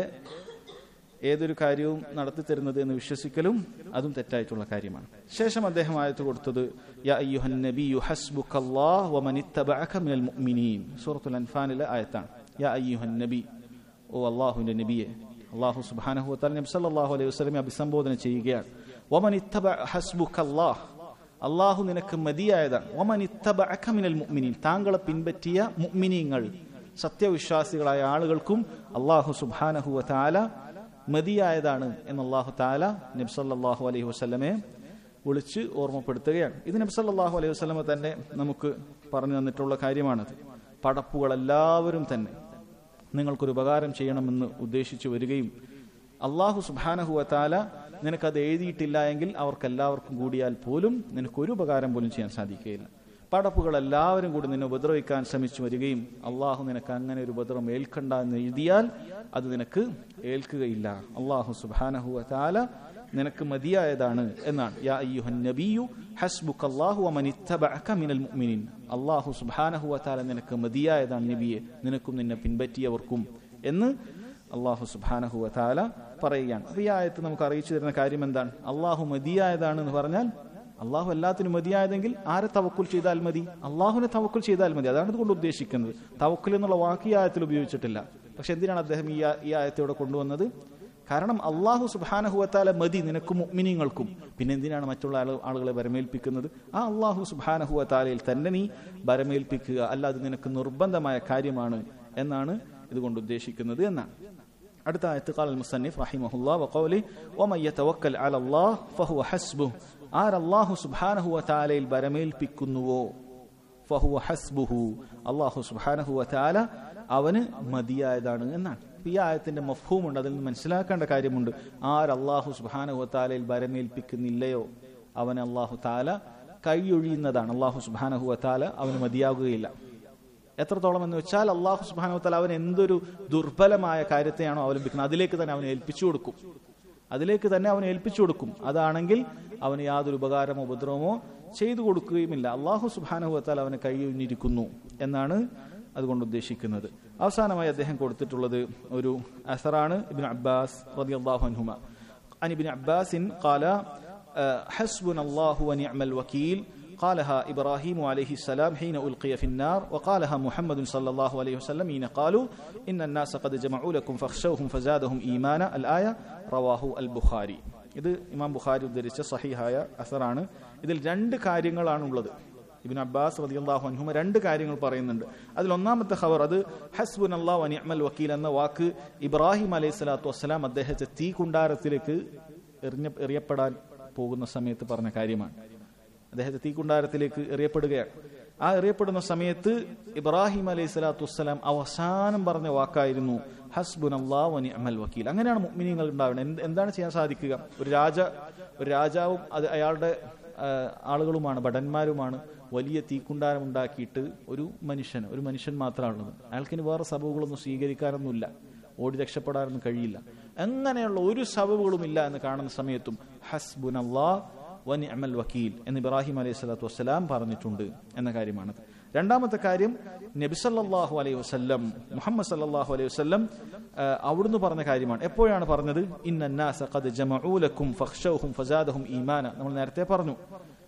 ഏതൊരു കാര്യവും നടത്തി തരുന്നത് എന്ന് വിശ്വസിക്കലും അതും തെറ്റായിട്ടുള്ള കാര്യമാണ്. ശേഷം അദ്ദേഹം ആയത്ത് കൊടുത്തത് യാ അയ്യുഹൻ നബിയു ഹസ്ബുകല്ലാഹു വമനിത്തബഅക മിനൽ മുഅ്മിനീൻ, സൂറത്തുൽ അൻഫാലിലെ ആയത്താണ്. യാ അയ്യുഹൻ നബി, ഓ അല്ലാഹുവിന്റെ നബിയെ. അല്ലാഹു സുബ്ഹാനഹു വ തആല നബി സല്ലല്ലാഹു അലൈഹി വസല്ലമയെ അഭിസംബോധന ചെയ്യുകയാണ്. വമനിത്തബഅ ഹസ്ബുകല്ലാഹ്, അല്ലാഹു നിനക്ക് മതിയായതാണ്. വമനിത്തബഅക മിനൽ മുഅ്മിനീൻ, താങ്കളെ പിൻപറ്റിയ മുഅ്മിനീങ്ങൾ സത്യവിശ്വാസികളായ ആളുകൾക്കും അല്ലാഹു സുബ്ഹാനഹു വ തആല മതിയായതാണ് എന്ന് അല്ലാഹു തആല നബി സല്ലല്ലാഹു അലൈഹി വസല്ലമയെ വിളിച്ച് ഓർമ്മപ്പെടുത്തുകയാണ്. ഇത് നബി സല്ലല്ലാഹു അലൈഹി വസല്ലമ തന്നെ നമുക്ക് പറഞ്ഞു തന്നിട്ടുള്ള കാര്യമാണത്. പടപ്പുകളെല്ലാവരും തന്നെ നിങ്ങൾക്കൊരു ഉപകാരം ചെയ്യണമെന്ന് ഉദ്ദേശിച്ചു വരികയും അല്ലാഹു സുബ്ഹാനഹു വ തആല നിനക്കത് എഴുതിയിട്ടില്ല എങ്കിൽ അവർക്കെല്ലാവർക്കും കൂടിയാൽ പോലും നിനക്കൊരു ഉപകാരം പോലും ചെയ്യാൻ സാധിക്കുകയില്ല. പടപ്പുകളെല്ലാവരും കൂടി നിന്നെ ഉപദ്രവിക്കാൻ ശ്രമിച്ചു വരികയും അള്ളാഹു നിനക്ക് അങ്ങനെ ഒരു ഉപദ്രവം ഏൽക്കണ്ട എന്ന് എഴുതിയാൽ അത് നിനക്ക് ഏൽക്കുകയില്ല. അള്ളാഹു സുബ്ഹാനഹു വ തആല നിനക്ക് മതിയായതാണ് എന്നാണ്. യാ അയ്യുഹൻ നബിയു ഹസ്ബുകല്ലാഹു വമനിത്തബഅക മിനൽ മുഅ്മിനീൻ, അള്ളാഹു സുബ്ഹാനഹു വ തആല നിനക്ക് മതിയായതാണ് നബിയെ, നിനക്കും നിന്നെ പിൻപറ്റിയവർക്കും എന്ന് അള്ളാഹു സുബ്ഹാനഹു വ തആല പറയുകയാണ്. അപ്പൊ ഈ ആയത്ത് നമുക്ക് അറിയിച്ചു തരുന്ന കാര്യം എന്താണ്? അള്ളാഹു മതിയായതാണ് എന്ന് പറഞ്ഞാൽ അള്ളാഹു എല്ലാത്തിനും മതിയായതെങ്കിൽ ആരെ തവക്കുൽ ചെയ്താൽ മതി? അള്ളാഹുവിനെ തവക്കുൽ ചെയ്താൽ മതി. അതാണ് ഇതുകൊണ്ട് ഉദ്ദേശിക്കുന്നത്. തവക്കുൽ എന്നുള്ള വാക്ക് ഈ ആയത്തിൽ ഉപയോഗിച്ചിട്ടില്ല. പക്ഷെ എന്തിനാണ് അദ്ദേഹം ഈ ഈ ആയത്തോടെ കൊണ്ടുവന്നത്? കാരണം അള്ളാഹു സുബ്ഹാനഹു വ തആല മതി നിനക്കും മുഅ്മിനീങ്ങൾക്കും, പിന്നെ എന്തിനാണ് മറ്റുള്ള ആളുകളെ ബരമേൽപ്പിക്കുന്നത്? ആ അള്ളാഹു സുബ്ഹാനഹു വ തആലയിൽ തന്നെ നീ ബരമേൽപ്പിക്കുക, അല്ലാതെ നിനക്ക് നിർബന്ധമായ കാര്യമാണ് എന്നാണ് ഇതുകൊണ്ട് ഉദ്ദേശിക്കുന്നത് എന്നാണ്. അടുത്ത ആയത്ത് ഖാലൽ മുസന്നിഫ് റഹിമഹുല്ലാഹ് വഖൗലി വമൻ യതവക്കൽ അലല്ലാഹ് ഫഹുവ ഹസ്ബുഹു, ആരല്ലാഹു സുബ്ഹാനഹു വ തആലയിൽ ബരമേൽപ്പിക്കുന്നുവോ ഫഹുവ ഹസ്ബുഹു, അല്ലാഹു സുബ്ഹാനഹു വ തആല അവന് മതിയായതാണ് എന്നാണ്. ഈ ആയത്തിന്റെ മഫ്ഹൂമുണ്ട്, അതിൽ നിന്ന് മനസ്സിലാക്കേണ്ട കാര്യമുണ്ട്. ആരല്ലാഹു സുബ്ഹാനഹു വ തആലയിൽ ബരമേൽപ്പിക്കുന്നില്ലയോ അവന് അല്ലാഹു തആല കൈയൊഴിയുന്നതാണ്. അല്ലാഹു സുബ്ഹാനഹു വ തആല അവന് മതിയാകുകയില്ല. എത്രത്തോളം എന്ന് വെച്ചാൽ അല്ലാഹു സുബ്ഹാനഹു വ തആല അവൻ എന്തൊരു ദുർബലമായ കാര്യത്തെയാണോ അവലംബിക്കുന്നത് അതിലേക്ക് തന്നെ അവൻ ഏൽപ്പിച്ചു കൊടുക്കും അതിലേക്ക് തന്നെ അവൻ ഏൽപ്പിച്ചു കൊടുക്കും അതാണെങ്കിൽ അവന് യാതൊരു ഉപകാരമോ ഉപദ്രവമോ ചെയ്തു കൊടുക്കുകയുമില്ല. അല്ലാഹു സുബ്ഹാനഹു വ തആല അവനെ കൈയൊഴിഞ്ഞിരിക്കുന്നു എന്നാണ് അതുകൊണ്ട് ഉദ്ദേശിക്കുന്നത്. അവസാനമായി അദ്ദേഹം കൊടുത്തിട്ടുള്ളത് ഒരു അസറാണ്. ഇബ്നു അബ്ബാസ് റളിയല്ലാഹു അൻഹുമ അൻ ഇബ്നു അബ്ബാസിൻ ഖാല ഹസ്ബുനല്ലാഹു വനിഅമൽ വകീൽ قالها إبراهيم عليه السلام حين ألقي في النار وقالها محمد صلى الله عليه وسلم حين قالوا إن الناس قد جمعوا لكم فاخشوهم فزادهم إيمانا الآية رواه البخاري. ഇത് ഇമാം ബുഖാരി ഉദ്ധരിച്ച സഹീഹായ അസറാണ്. ഇതിൽ രണ്ട് കാര്യങ്ങളാണ് ഉള്ളത്. ഇബ്നു അബ്ബാസ് റളിയല്ലാഹു അൻഹുമ രണ്ട് കാര്യങ്ങൾ പറയുന്നുണ്ട്. അതിൽ ഒന്നാമത്തെ ഖബർ അത് ഹസ്ബുനല്ലാഹു വനിഅമൽ വകീൽ എന്ന വാക്ക് ഇബ്രാഹിം അലൈഹിസ്സലാത്തു വസ്സലാം അദ്ദേഹത്തെ തീ കുണ്ടാരത്തിലേക്ക് എറിഞ്ഞ എറിയപ്പെടാൻ പോകുന്ന സമയത്ത് പറഞ്ഞ കാര്യമാണ്. അദ്ദേഹത്തെ തീക്കുണ്ടാരത്തിലേക്ക് എറിയപ്പെടുകയാണ്. ആ എറിയപ്പെടുന്ന സമയത്ത് ഇബ്രാഹിം അലൈഹി സ്വലാത്തു വസ്സലാം അവസാനം പറഞ്ഞ വാക്കായിരുന്നു ഹസ്ബുനല്ലാഹു വനിഅമൽ വകീൽ. അങ്ങനെയാണ് മുഅ്മിനീങ്ങൾ ഉണ്ടാവുന്നത്. എന്താണ് ചെയ്യാൻ സാധിക്കുക? ഒരു രാജ ഒരു രാജാവും അത് അയാളുടെ ആളുകളുമാണ്, ഭടന്മാരുമാണ്. വലിയ തീക്കുണ്ടാരം ഉണ്ടാക്കിയിട്ട് ഒരു മനുഷ്യൻ ഒരു മനുഷ്യൻ മാത്രമാണുള്ളത്. അയാൾക്കിന് വേറെ സബബുകളൊന്നും സ്വീകരിക്കാനൊന്നുമില്ല, ഓടി രക്ഷപ്പെടാനൊന്നും കഴിയില്ല. അങ്ങനെയുള്ള ഒരു സബബുകളും ഇല്ല എന്ന് കാണുന്ന സമയത്തും ഹസ്ബുനല്ലാഹു വനിഅമൽ വകീൽ എന്ന് ഇബ്രാഹിം അലൈഹി സ്വലാത്തു വസ്സലാം പറഞ്ഞിട്ടുണ്ട് എന്ന കാര്യമാണ്. രണ്ടാമത്തെ കാര്യം നബി സല്ലല്ലാഹു അലൈഹി വസല്ലം മുഹമ്മദ് സല്ലല്ലാഹു അലൈഹി വസല്ലം അവിടുന്ന് പറഞ്ഞ കാര്യമാണ്. എപ്പോഴാണ് പറഞ്ഞത്? ഇന്നന്നാസ ഖദ് ജമഉ ലക്കും ഫഖ്ശൗഹും ഫസാദഹും ഈമാന. നമ്മൾ നേരത്തെ പറഞ്ഞു.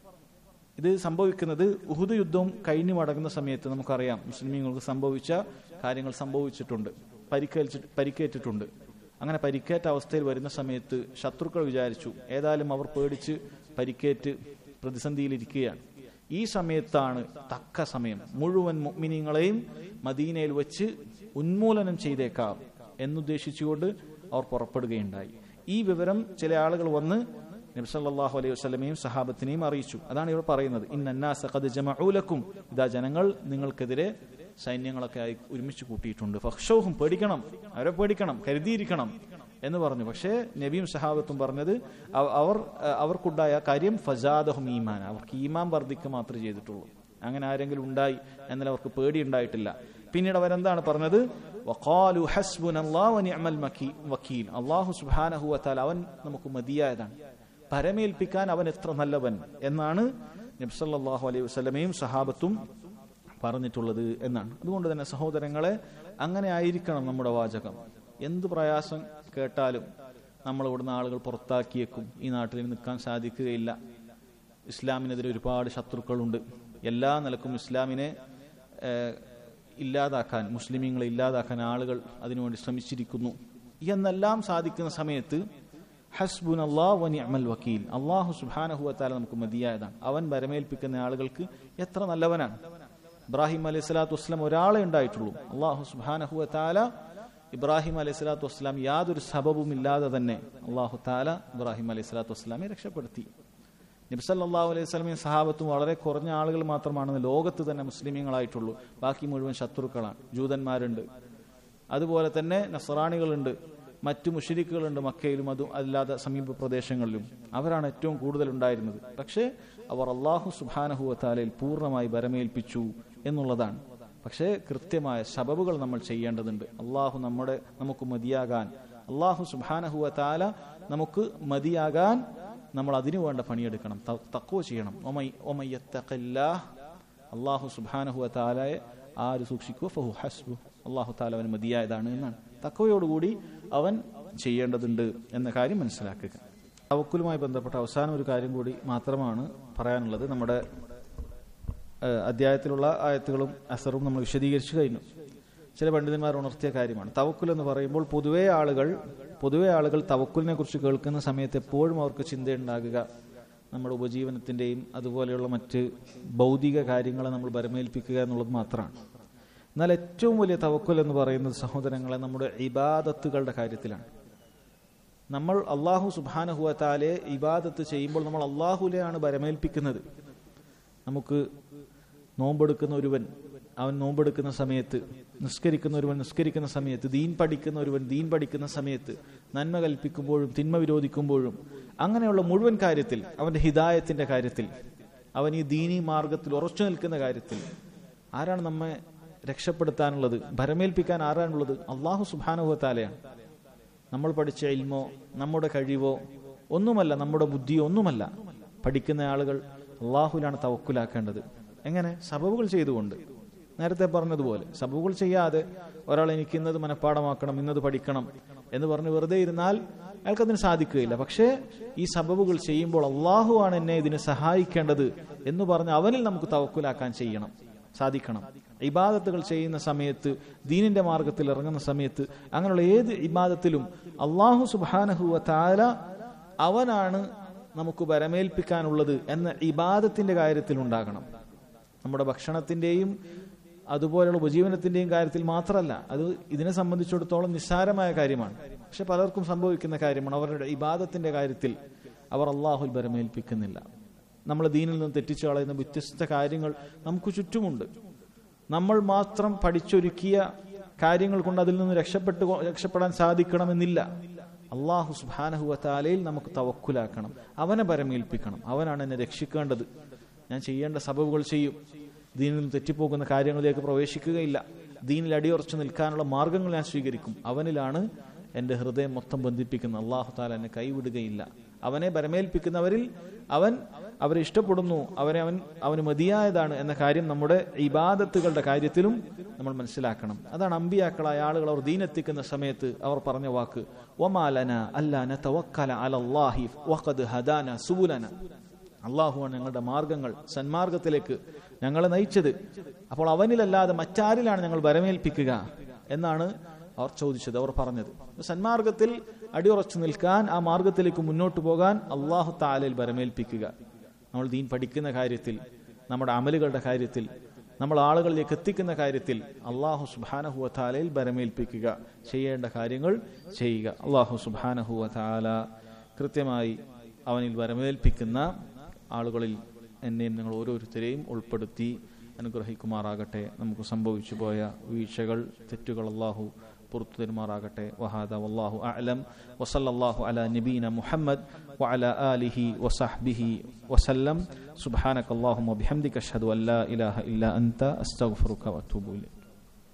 ഇത് സംഭവിക്കുന്നത് ഉഹുദ് യുദ്ധം കഴിഞ്ഞു മടങ്ങുന്ന സമയത്ത് നമുക്കറിയാം മുസ്ലിമീങ്ങൾക്ക് സംഭവിച്ച കാര്യങ്ങൾ സംഭവിച്ചിട്ടുണ്ട്, പരിക്കേറ്റ് പരിക്കേറ്റിട്ടുണ്ട്. അങ്ങനെ പരിക്കേറ്റ അവസ്ഥയിൽ വരുന്ന സമയത്ത് ശത്രുക്കൾ വിചാരിച്ചു ഏതായാലും അവർ പേടിച്ച് പരിക്കേറ്റ് പ്രതിസന്ധിയിലിരിക്കുകയാണ്. ഈ സമയത്താണ് തക്ക സമയം മുഴുവൻ മുഅ്മിനീങ്ങളെയും മദീനയിൽ വെച്ച് ഉന്മൂലനം ചെയ്തേക്കാം എന്നുദ്ദേശിച്ചുകൊണ്ട് അവർ പുറപ്പെടുകയുണ്ടായി. ഈ വിവരം ചില ആളുകൾ വന്ന് നബി സല്ലല്ലാഹു അലൈഹി വസല്ലമയും സഹാബത്തിനെയും അറിയിച്ചു. അതാണ് ഇവർ പറയുന്നത് ഇന്നന്നാസ ഖദ് ജമഉ ലക്കും, ഇതാ ജനങ്ങൾ നിങ്ങൾക്കെതിരെ സൈന്യങ്ങളൊക്കെ ആയി ഒരുമിച്ച് കൂട്ടിയിട്ടുണ്ട്. ഫഖ്ശൗഹും, പേടിക്കണം, അവരെ പേടിക്കണം, കരുതിയിരിക്കണം എന്ന് പറഞ്ഞു. പക്ഷേ നബിയും സഹാബത്തും പറഞ്ഞത് അവർ അവർക്കുണ്ടായ കാര്യം ഫസാദഹും ഈമാൻ, അവർക്ക് ഈമാൻ വർദ്ധിക്കുക മാത്രമേ ചെയ്തിട്ടുള്ളൂ. അങ്ങനെ ആരെങ്കിലും ഉണ്ടായി എന്നാൽ അവർക്ക് പേടി ഉണ്ടായിട്ടില്ല. പിന്നീട് അവരെന്താണ് പറഞ്ഞത്? വഖാലു ഹസ്ബുനല്ലാഹു വനിഅമൽ വകീൽ. അല്ലാഹു സുബ്ഹാനഹു വ തആല അവൻ നമുക്ക് മതിയായതാണ്, പരമേൽപ്പിക്കാൻ അവൻ എത്ര നല്ലവൻ എന്നാണ് നബി സല്ലല്ലാഹു അലൈഹി വസല്ലമയും സഹാബത്തും പറഞ്ഞിട്ടുള്ളത് എന്നാണ്. അതുകൊണ്ട് തന്നെ സഹോദരങ്ങളെ, അങ്ങനെ ആയിരിക്കണം നമ്മുടെ വാചകം. എന്ത് പ്രയാസം കേട്ടാലും നമ്മൾ ഇവിടുന്ന് ആളുകൾ പുറത്താക്കിയേക്കും, ഈ നാട്ടിൽ നിൽക്കാൻ സാധിക്കുകയില്ല, ഇസ്ലാമിനെതിരെ ഒരുപാട് ശത്രുക്കളുണ്ട്, എല്ലാ നിലക്കും ഇസ്ലാമിനെ ഇല്ലാതാക്കാൻ, മുസ്ലിമീങ്ങളെ ഇല്ലാതാക്കാൻ ആളുകൾ അതിനുവേണ്ടി ശ്രമിച്ചിരിക്കുന്നു എന്നെല്ലാം സാധിക്കുന്ന സമയത്ത് ഹസ്ബുനല്ലാഹു വനിഅമൽ വകീൽ, അല്ലാഹു സുബ്ഹാനഹു വ തആല നമുക്ക് മതിയായതാണ്, അവൻ വരമേൽപ്പിക്കുന്ന ആളുകൾക്ക് എത്ര നല്ലവനാണ്. ഇബ്രാഹിം അലൈഹി സ്വലാത്തു വസ്സലാം ഒരാളെ ഉണ്ടായിട്ടുള്ളൂ. അല്ലാഹു സുബ്ഹാനഹു വ തആല ഇബ്രാഹിം അലൈഹി സ്വലാത്തു വസ്സലാം യാതൊരു സബബും ഇല്ലാതെ തന്നെ അല്ലാഹു തആല ഇബ്രാഹിം അലൈഹി സ്വലാത്തു വസ്സലാമെ രക്ഷപ്പെടുത്തി. നബി സല്ലല്ലാഹു അലൈഹി വസല്ലമയും സഹാബത്തും വളരെ കുറഞ്ഞ ആളുകൾ മാത്രമാണ് ലോകത്ത് തന്നെ മുസ്ലിമീങ്ങളായിട്ടുള്ളൂ. ബാക്കി മുഴുവൻ ശത്രുക്കളാണ്. ജൂതന്മാരുണ്ട്, അതുപോലെ തന്നെ നസ്രാണികളുണ്ട്, മറ്റു മുശ്രിക്കുകളുണ്ട് മക്കയിലും അതും അല്ലാതെ സമീപ പ്രദേശങ്ങളിലും. അവരാണ് ഏറ്റവും കൂടുതൽ ഉണ്ടായിരുന്നത്. പക്ഷേ അവർ അല്ലാഹു സുബ്ഹാനഹു വ തആലയിൽ പൂർണ്ണമായി ബരമേൽപ്പിച്ചു എന്നുള്ളതാണ്. പക്ഷേ കൃത്യമായ സബബുകൾ നമ്മൾ ചെയ്യേണ്ടതുണ്ട്. അള്ളാഹു നമ്മുടെ നമുക്ക് മതിയാകാൻ, അള്ളാഹു സുബ്ഹാനഹു വ തആല നമുക്ക് മതിയാകാൻ നമ്മൾ അതിനു വേണ്ട പണിയെടുക്കണം, തഖ്വ ചെയ്യണം. ഒമയ്യത്തഖില്ലാഹ്, അള്ളാഹു സുബ്ഹാനഹു വ തആലയെ ആര് സൂക്ഷിക്കുവോ ഫഹു ഹസ്ബു, അള്ളാഹു തആല അവന് മതിയായതാണ് എന്നാണ്. തഖ്വയോടുകൂടി അവൻ ചെയ്യേണ്ടതുണ്ട് എന്ന കാര്യം മനസ്സിലാക്കുക. തവക്കുലുമായി ബന്ധപ്പെട്ട അവസാനം ഒരു കാര്യം കൂടി മാത്രമാണ് പറയാനുള്ളത്. നമ്മുടെ അധ്യായത്തിലുള്ള ആയത്തുകളും അസറും നമ്മൾ വിശദീകരിച്ചു കഴിഞ്ഞു. ചില പണ്ഡിതന്മാർ ഉണർത്തിയ കാര്യമാണ് തവക്കുൽ എന്ന് പറയുമ്പോൾ. പൊതുവേ ആളുകൾ പൊതുവേ ആളുകൾ തവക്കുലിനെ കുറിച്ച് കേൾക്കുന്ന സമയത്ത് എപ്പോഴും അവർക്ക് ചിന്തയുണ്ടാകുക നമ്മുടെ ഉപജീവനത്തിന്റെയും അതുപോലെയുള്ള മറ്റ് ഭൗതിക കാര്യങ്ങളെ നമ്മൾ ബരമേൽപ്പിക്കുക എന്നുള്ളത് മാത്രമാണ്. എന്നാൽ ഏറ്റവും വലിയ തവക്കുൽ എന്ന് പറയുന്നത് സഹോദരങ്ങളെ നമ്മുടെ ഇബാദത്തുകളുടെ കാര്യത്തിലാണ്. നമ്മൾ അള്ളാഹു സുബ്ഹാനഹു വ തആലയെ ഇബാദത്ത് ചെയ്യുമ്പോൾ നമ്മൾ അള്ളാഹുവിനെയാണ് ബരമേൽപ്പിക്കുന്നത്. നമുക്ക് നോമ്പെടുക്കുന്ന ഒരുവൻ അവൻ നോമ്പെടുക്കുന്ന സമയത്ത്, നിസ്കരിക്കുന്ന ഒരുവൻ നിസ്കരിക്കുന്ന സമയത്ത്, ദീൻ പഠിക്കുന്ന ഒരുവൻ ദീൻ പഠിക്കുന്ന സമയത്ത്, നന്മ കൽപ്പിക്കുമ്പോഴും തിന്മ വിരോധിക്കുമ്പോഴും, അങ്ങനെയുള്ള മുഴുവൻ കാര്യത്തിൽ, അവന്റെ ഹിദായത്തിന്റെ കാര്യത്തിൽ, അവൻ ഈ ദീനി മാർഗത്തിൽ ഉറച്ചു നിൽക്കുന്ന കാര്യത്തിൽ ആരാണ് നമ്മെ രക്ഷപ്പെടുത്താനുള്ളത്, ഭരമേൽപ്പിക്കാൻ ആരാണുള്ളത്? അള്ളാഹു സുബ്ഹാനഹു വ തആലയാണ്. നമ്മൾ പഠിച്ച ഇൽമോ നമ്മുടെ കഴിവോ ഒന്നുമല്ല, നമ്മുടെ ബുദ്ധിയോ ഒന്നുമല്ല. പഠിക്കുന്ന ആളുകൾ അള്ളാഹുലാണ് തവക്കുലാക്കേണ്ടത്. എങ്ങനെ? സബബുകൾ ചെയ്തുകൊണ്ട്. നേരത്തെ പറഞ്ഞതുപോലെ സബബുകൾ ചെയ്യാതെ ഒരാൾ എനിക്ക് ഇന്നത് മനഃപ്പാടമാക്കണം, ഇന്നത് പഠിക്കണം എന്ന് പറഞ്ഞ് വെറുതെ ഇരുന്നാൽ അയാൾക്കതിന് സാധിക്കുകയില്ല. പക്ഷേ ഈ സബബുകൾ ചെയ്യുമ്പോൾ അള്ളാഹു ആണ് എന്നെ ഇതിന് സഹായിക്കേണ്ടത് എന്ന് പറഞ്ഞ് അവനിൽ നമുക്ക് തവക്കുലാക്കാൻ ചെയ്യണം, സാധിക്കണം. ഇബാദത്തുകൾ ചെയ്യുന്ന സമയത്ത്, ദീനിന്റെ മാർഗത്തിൽ ഇറങ്ങുന്ന സമയത്ത്, അങ്ങനെയുള്ള ഏത് ഇബാദത്തിലും അള്ളാഹു സുബ്ഹാനഹു വ തആല അവനാണ് നമുക്ക് ബരമേൽപ്പിക്കാനുള്ളത് എന്ന ഇബാദത്തിന്റെ കാര്യത്തിൽ ഉണ്ടാകണം. നമ്മുടെ ഭക്ഷണത്തിന്റെയും അതുപോലെയുള്ള ഉപജീവനത്തിന്റെയും കാര്യത്തിൽ മാത്രമല്ല, അത് ഇതിനെ സംബന്ധിച്ചിടത്തോളം നിസ്സാരമായ കാര്യമാണ്. പക്ഷെ പലർക്കും സംഭവിക്കുന്ന കാര്യമാണ്. അവരുടെ ഇബാദത്തിന്റെ കാര്യത്തിൽ അവർ അള്ളാഹുൽ ബരമേൽപ്പിക്കുന്നില്ല. നമ്മൾ ദീനിൽ നിന്ന് തെറ്റിച്ചു കളയുന്ന വ്യത്യസ്ത കാര്യങ്ങൾ നമുക്ക് ചുറ്റുമുണ്ട്. നമ്മൾ മാത്രം പഠിച്ചൊരുക്കിയ കാര്യങ്ങൾ കൊണ്ട് അതിൽ നിന്ന് രക്ഷപ്പെട്ടു രക്ഷപ്പെടാൻ സാധിക്കണമെന്നില്ല. അള്ളാഹു സുബ്ഹാനഹു വ തആലയിൽ നമുക്ക് തവക്കുലാക്കണം, അവനെ ബരമേൽപ്പിക്കണം. അവനാണ് എന്നെ രക്ഷിക്കേണ്ടത്. ഞാൻ ചെയ്യേണ്ട സബബുകൾ ചെയ്യും, ദീനിൽ നിന്ന് തെറ്റിപ്പോകുന്ന കാര്യങ്ങളിലേക്ക് പ്രവേശിക്കുകയില്ല, ദീനിൽ അടിയുറച്ചു നിൽക്കാനുള്ള മാർഗങ്ങൾ ഞാൻ സ്വീകരിക്കും. അവനിലാണ് എന്റെ ഹൃദയം മൊത്തം ബന്ധിപ്പിക്കുന്നത്. അള്ളാഹു തആല എന്നെ കൈവിടുകയില്ല. അവനെ ബരമേൽപ്പിക്കുന്നവരിൽ അവൻ അവരെ ഇഷ്ടപ്പെടുന്നു, അവനെ അവൻ അവന് മതിയായതാണ് എന്ന കാര്യം നമ്മുടെ ഇബാദത്തുകളുടെ കാര്യത്തിലും നമ്മൾ മനസ്സിലാക്കണം. അതാണ് അമ്പിയാക്കളായ ആളുകൾ അവർ ദീനെത്തിക്കുന്ന സമയത്ത് അവർ പറഞ്ഞ വാക്ക്, വമാ ലനാ അല്ലാ നതവക്കല അലല്ലാഹി വഖദ് ഹദാന സുബുലന. അള്ളാഹുവാണ് ഞങ്ങളുടെ മാർഗങ്ങൾ, സന്മാർഗത്തിലേക്ക് ഞങ്ങളെ നയിച്ചത്. അപ്പോൾ അവനിലല്ലാതെ മറ്റാരിലാണ് ഞങ്ങൾ ബരമേൽപ്പിക്കുക എന്നാണ് അവർ ചോദിച്ചത്, അവർ പറഞ്ഞത്. സന്മാർഗത്തിൽ അടിയുറച്ചു നിൽക്കാൻ, ആ മാർഗത്തിലേക്ക് മുന്നോട്ട് പോകാൻ അള്ളാഹു തആലയിൽ ബരമേൽപ്പിക്കുക. നമ്മൾ ദീൻ പഠിക്കുന്ന കാര്യത്തിൽ, നമ്മുടെ അമലുകളുടെ കാര്യത്തിൽ, നമ്മൾ ആളുകളിലേക്ക് എത്തിക്കുന്ന കാര്യത്തിൽ അള്ളാഹു സുബ്ഹാനഹു വ തആലയിൽ ബരമേൽപ്പിക്കുക, ചെയ്യേണ്ട കാര്യങ്ങൾ ചെയ്യുക. അള്ളാഹു സുബ്ഹാനഹു വ തആല കൃത്യമായി അവനിൽ ബരമേൽപ്പിക്കുന്ന ആളുകളിൽ എന്നെയും നിങ്ങൾ ഓരോരുത്തരെയും ഉൾപ്പെടുത്തി അനുഗ്രഹിക്കുമാറാകട്ടെ. നമുക്ക് സംഭവിച്ചു പോയ വീഴ്ചകൾ, തെറ്റുകൾ അള്ളാഹു പുറത്തു തരുമാറാകട്ടെ. വഹാദ വല്ലാഹു അഅലം വസല്ലല്ലാഹു അലാ നബീന മുഹമ്മദ് വഅലാ ആലിഹി വസഹ്ബിഹി വസല്ലം. സുബ്ഹാനക അല്ലാഹുമ്മ വബിഹംദിക അഷ്ഹദു അൻ ലാ ഇലാഹ ഇല്ലാ അൻത അസ്തഗ്ഫിറുക വഅതൂബു ഇലൈക്.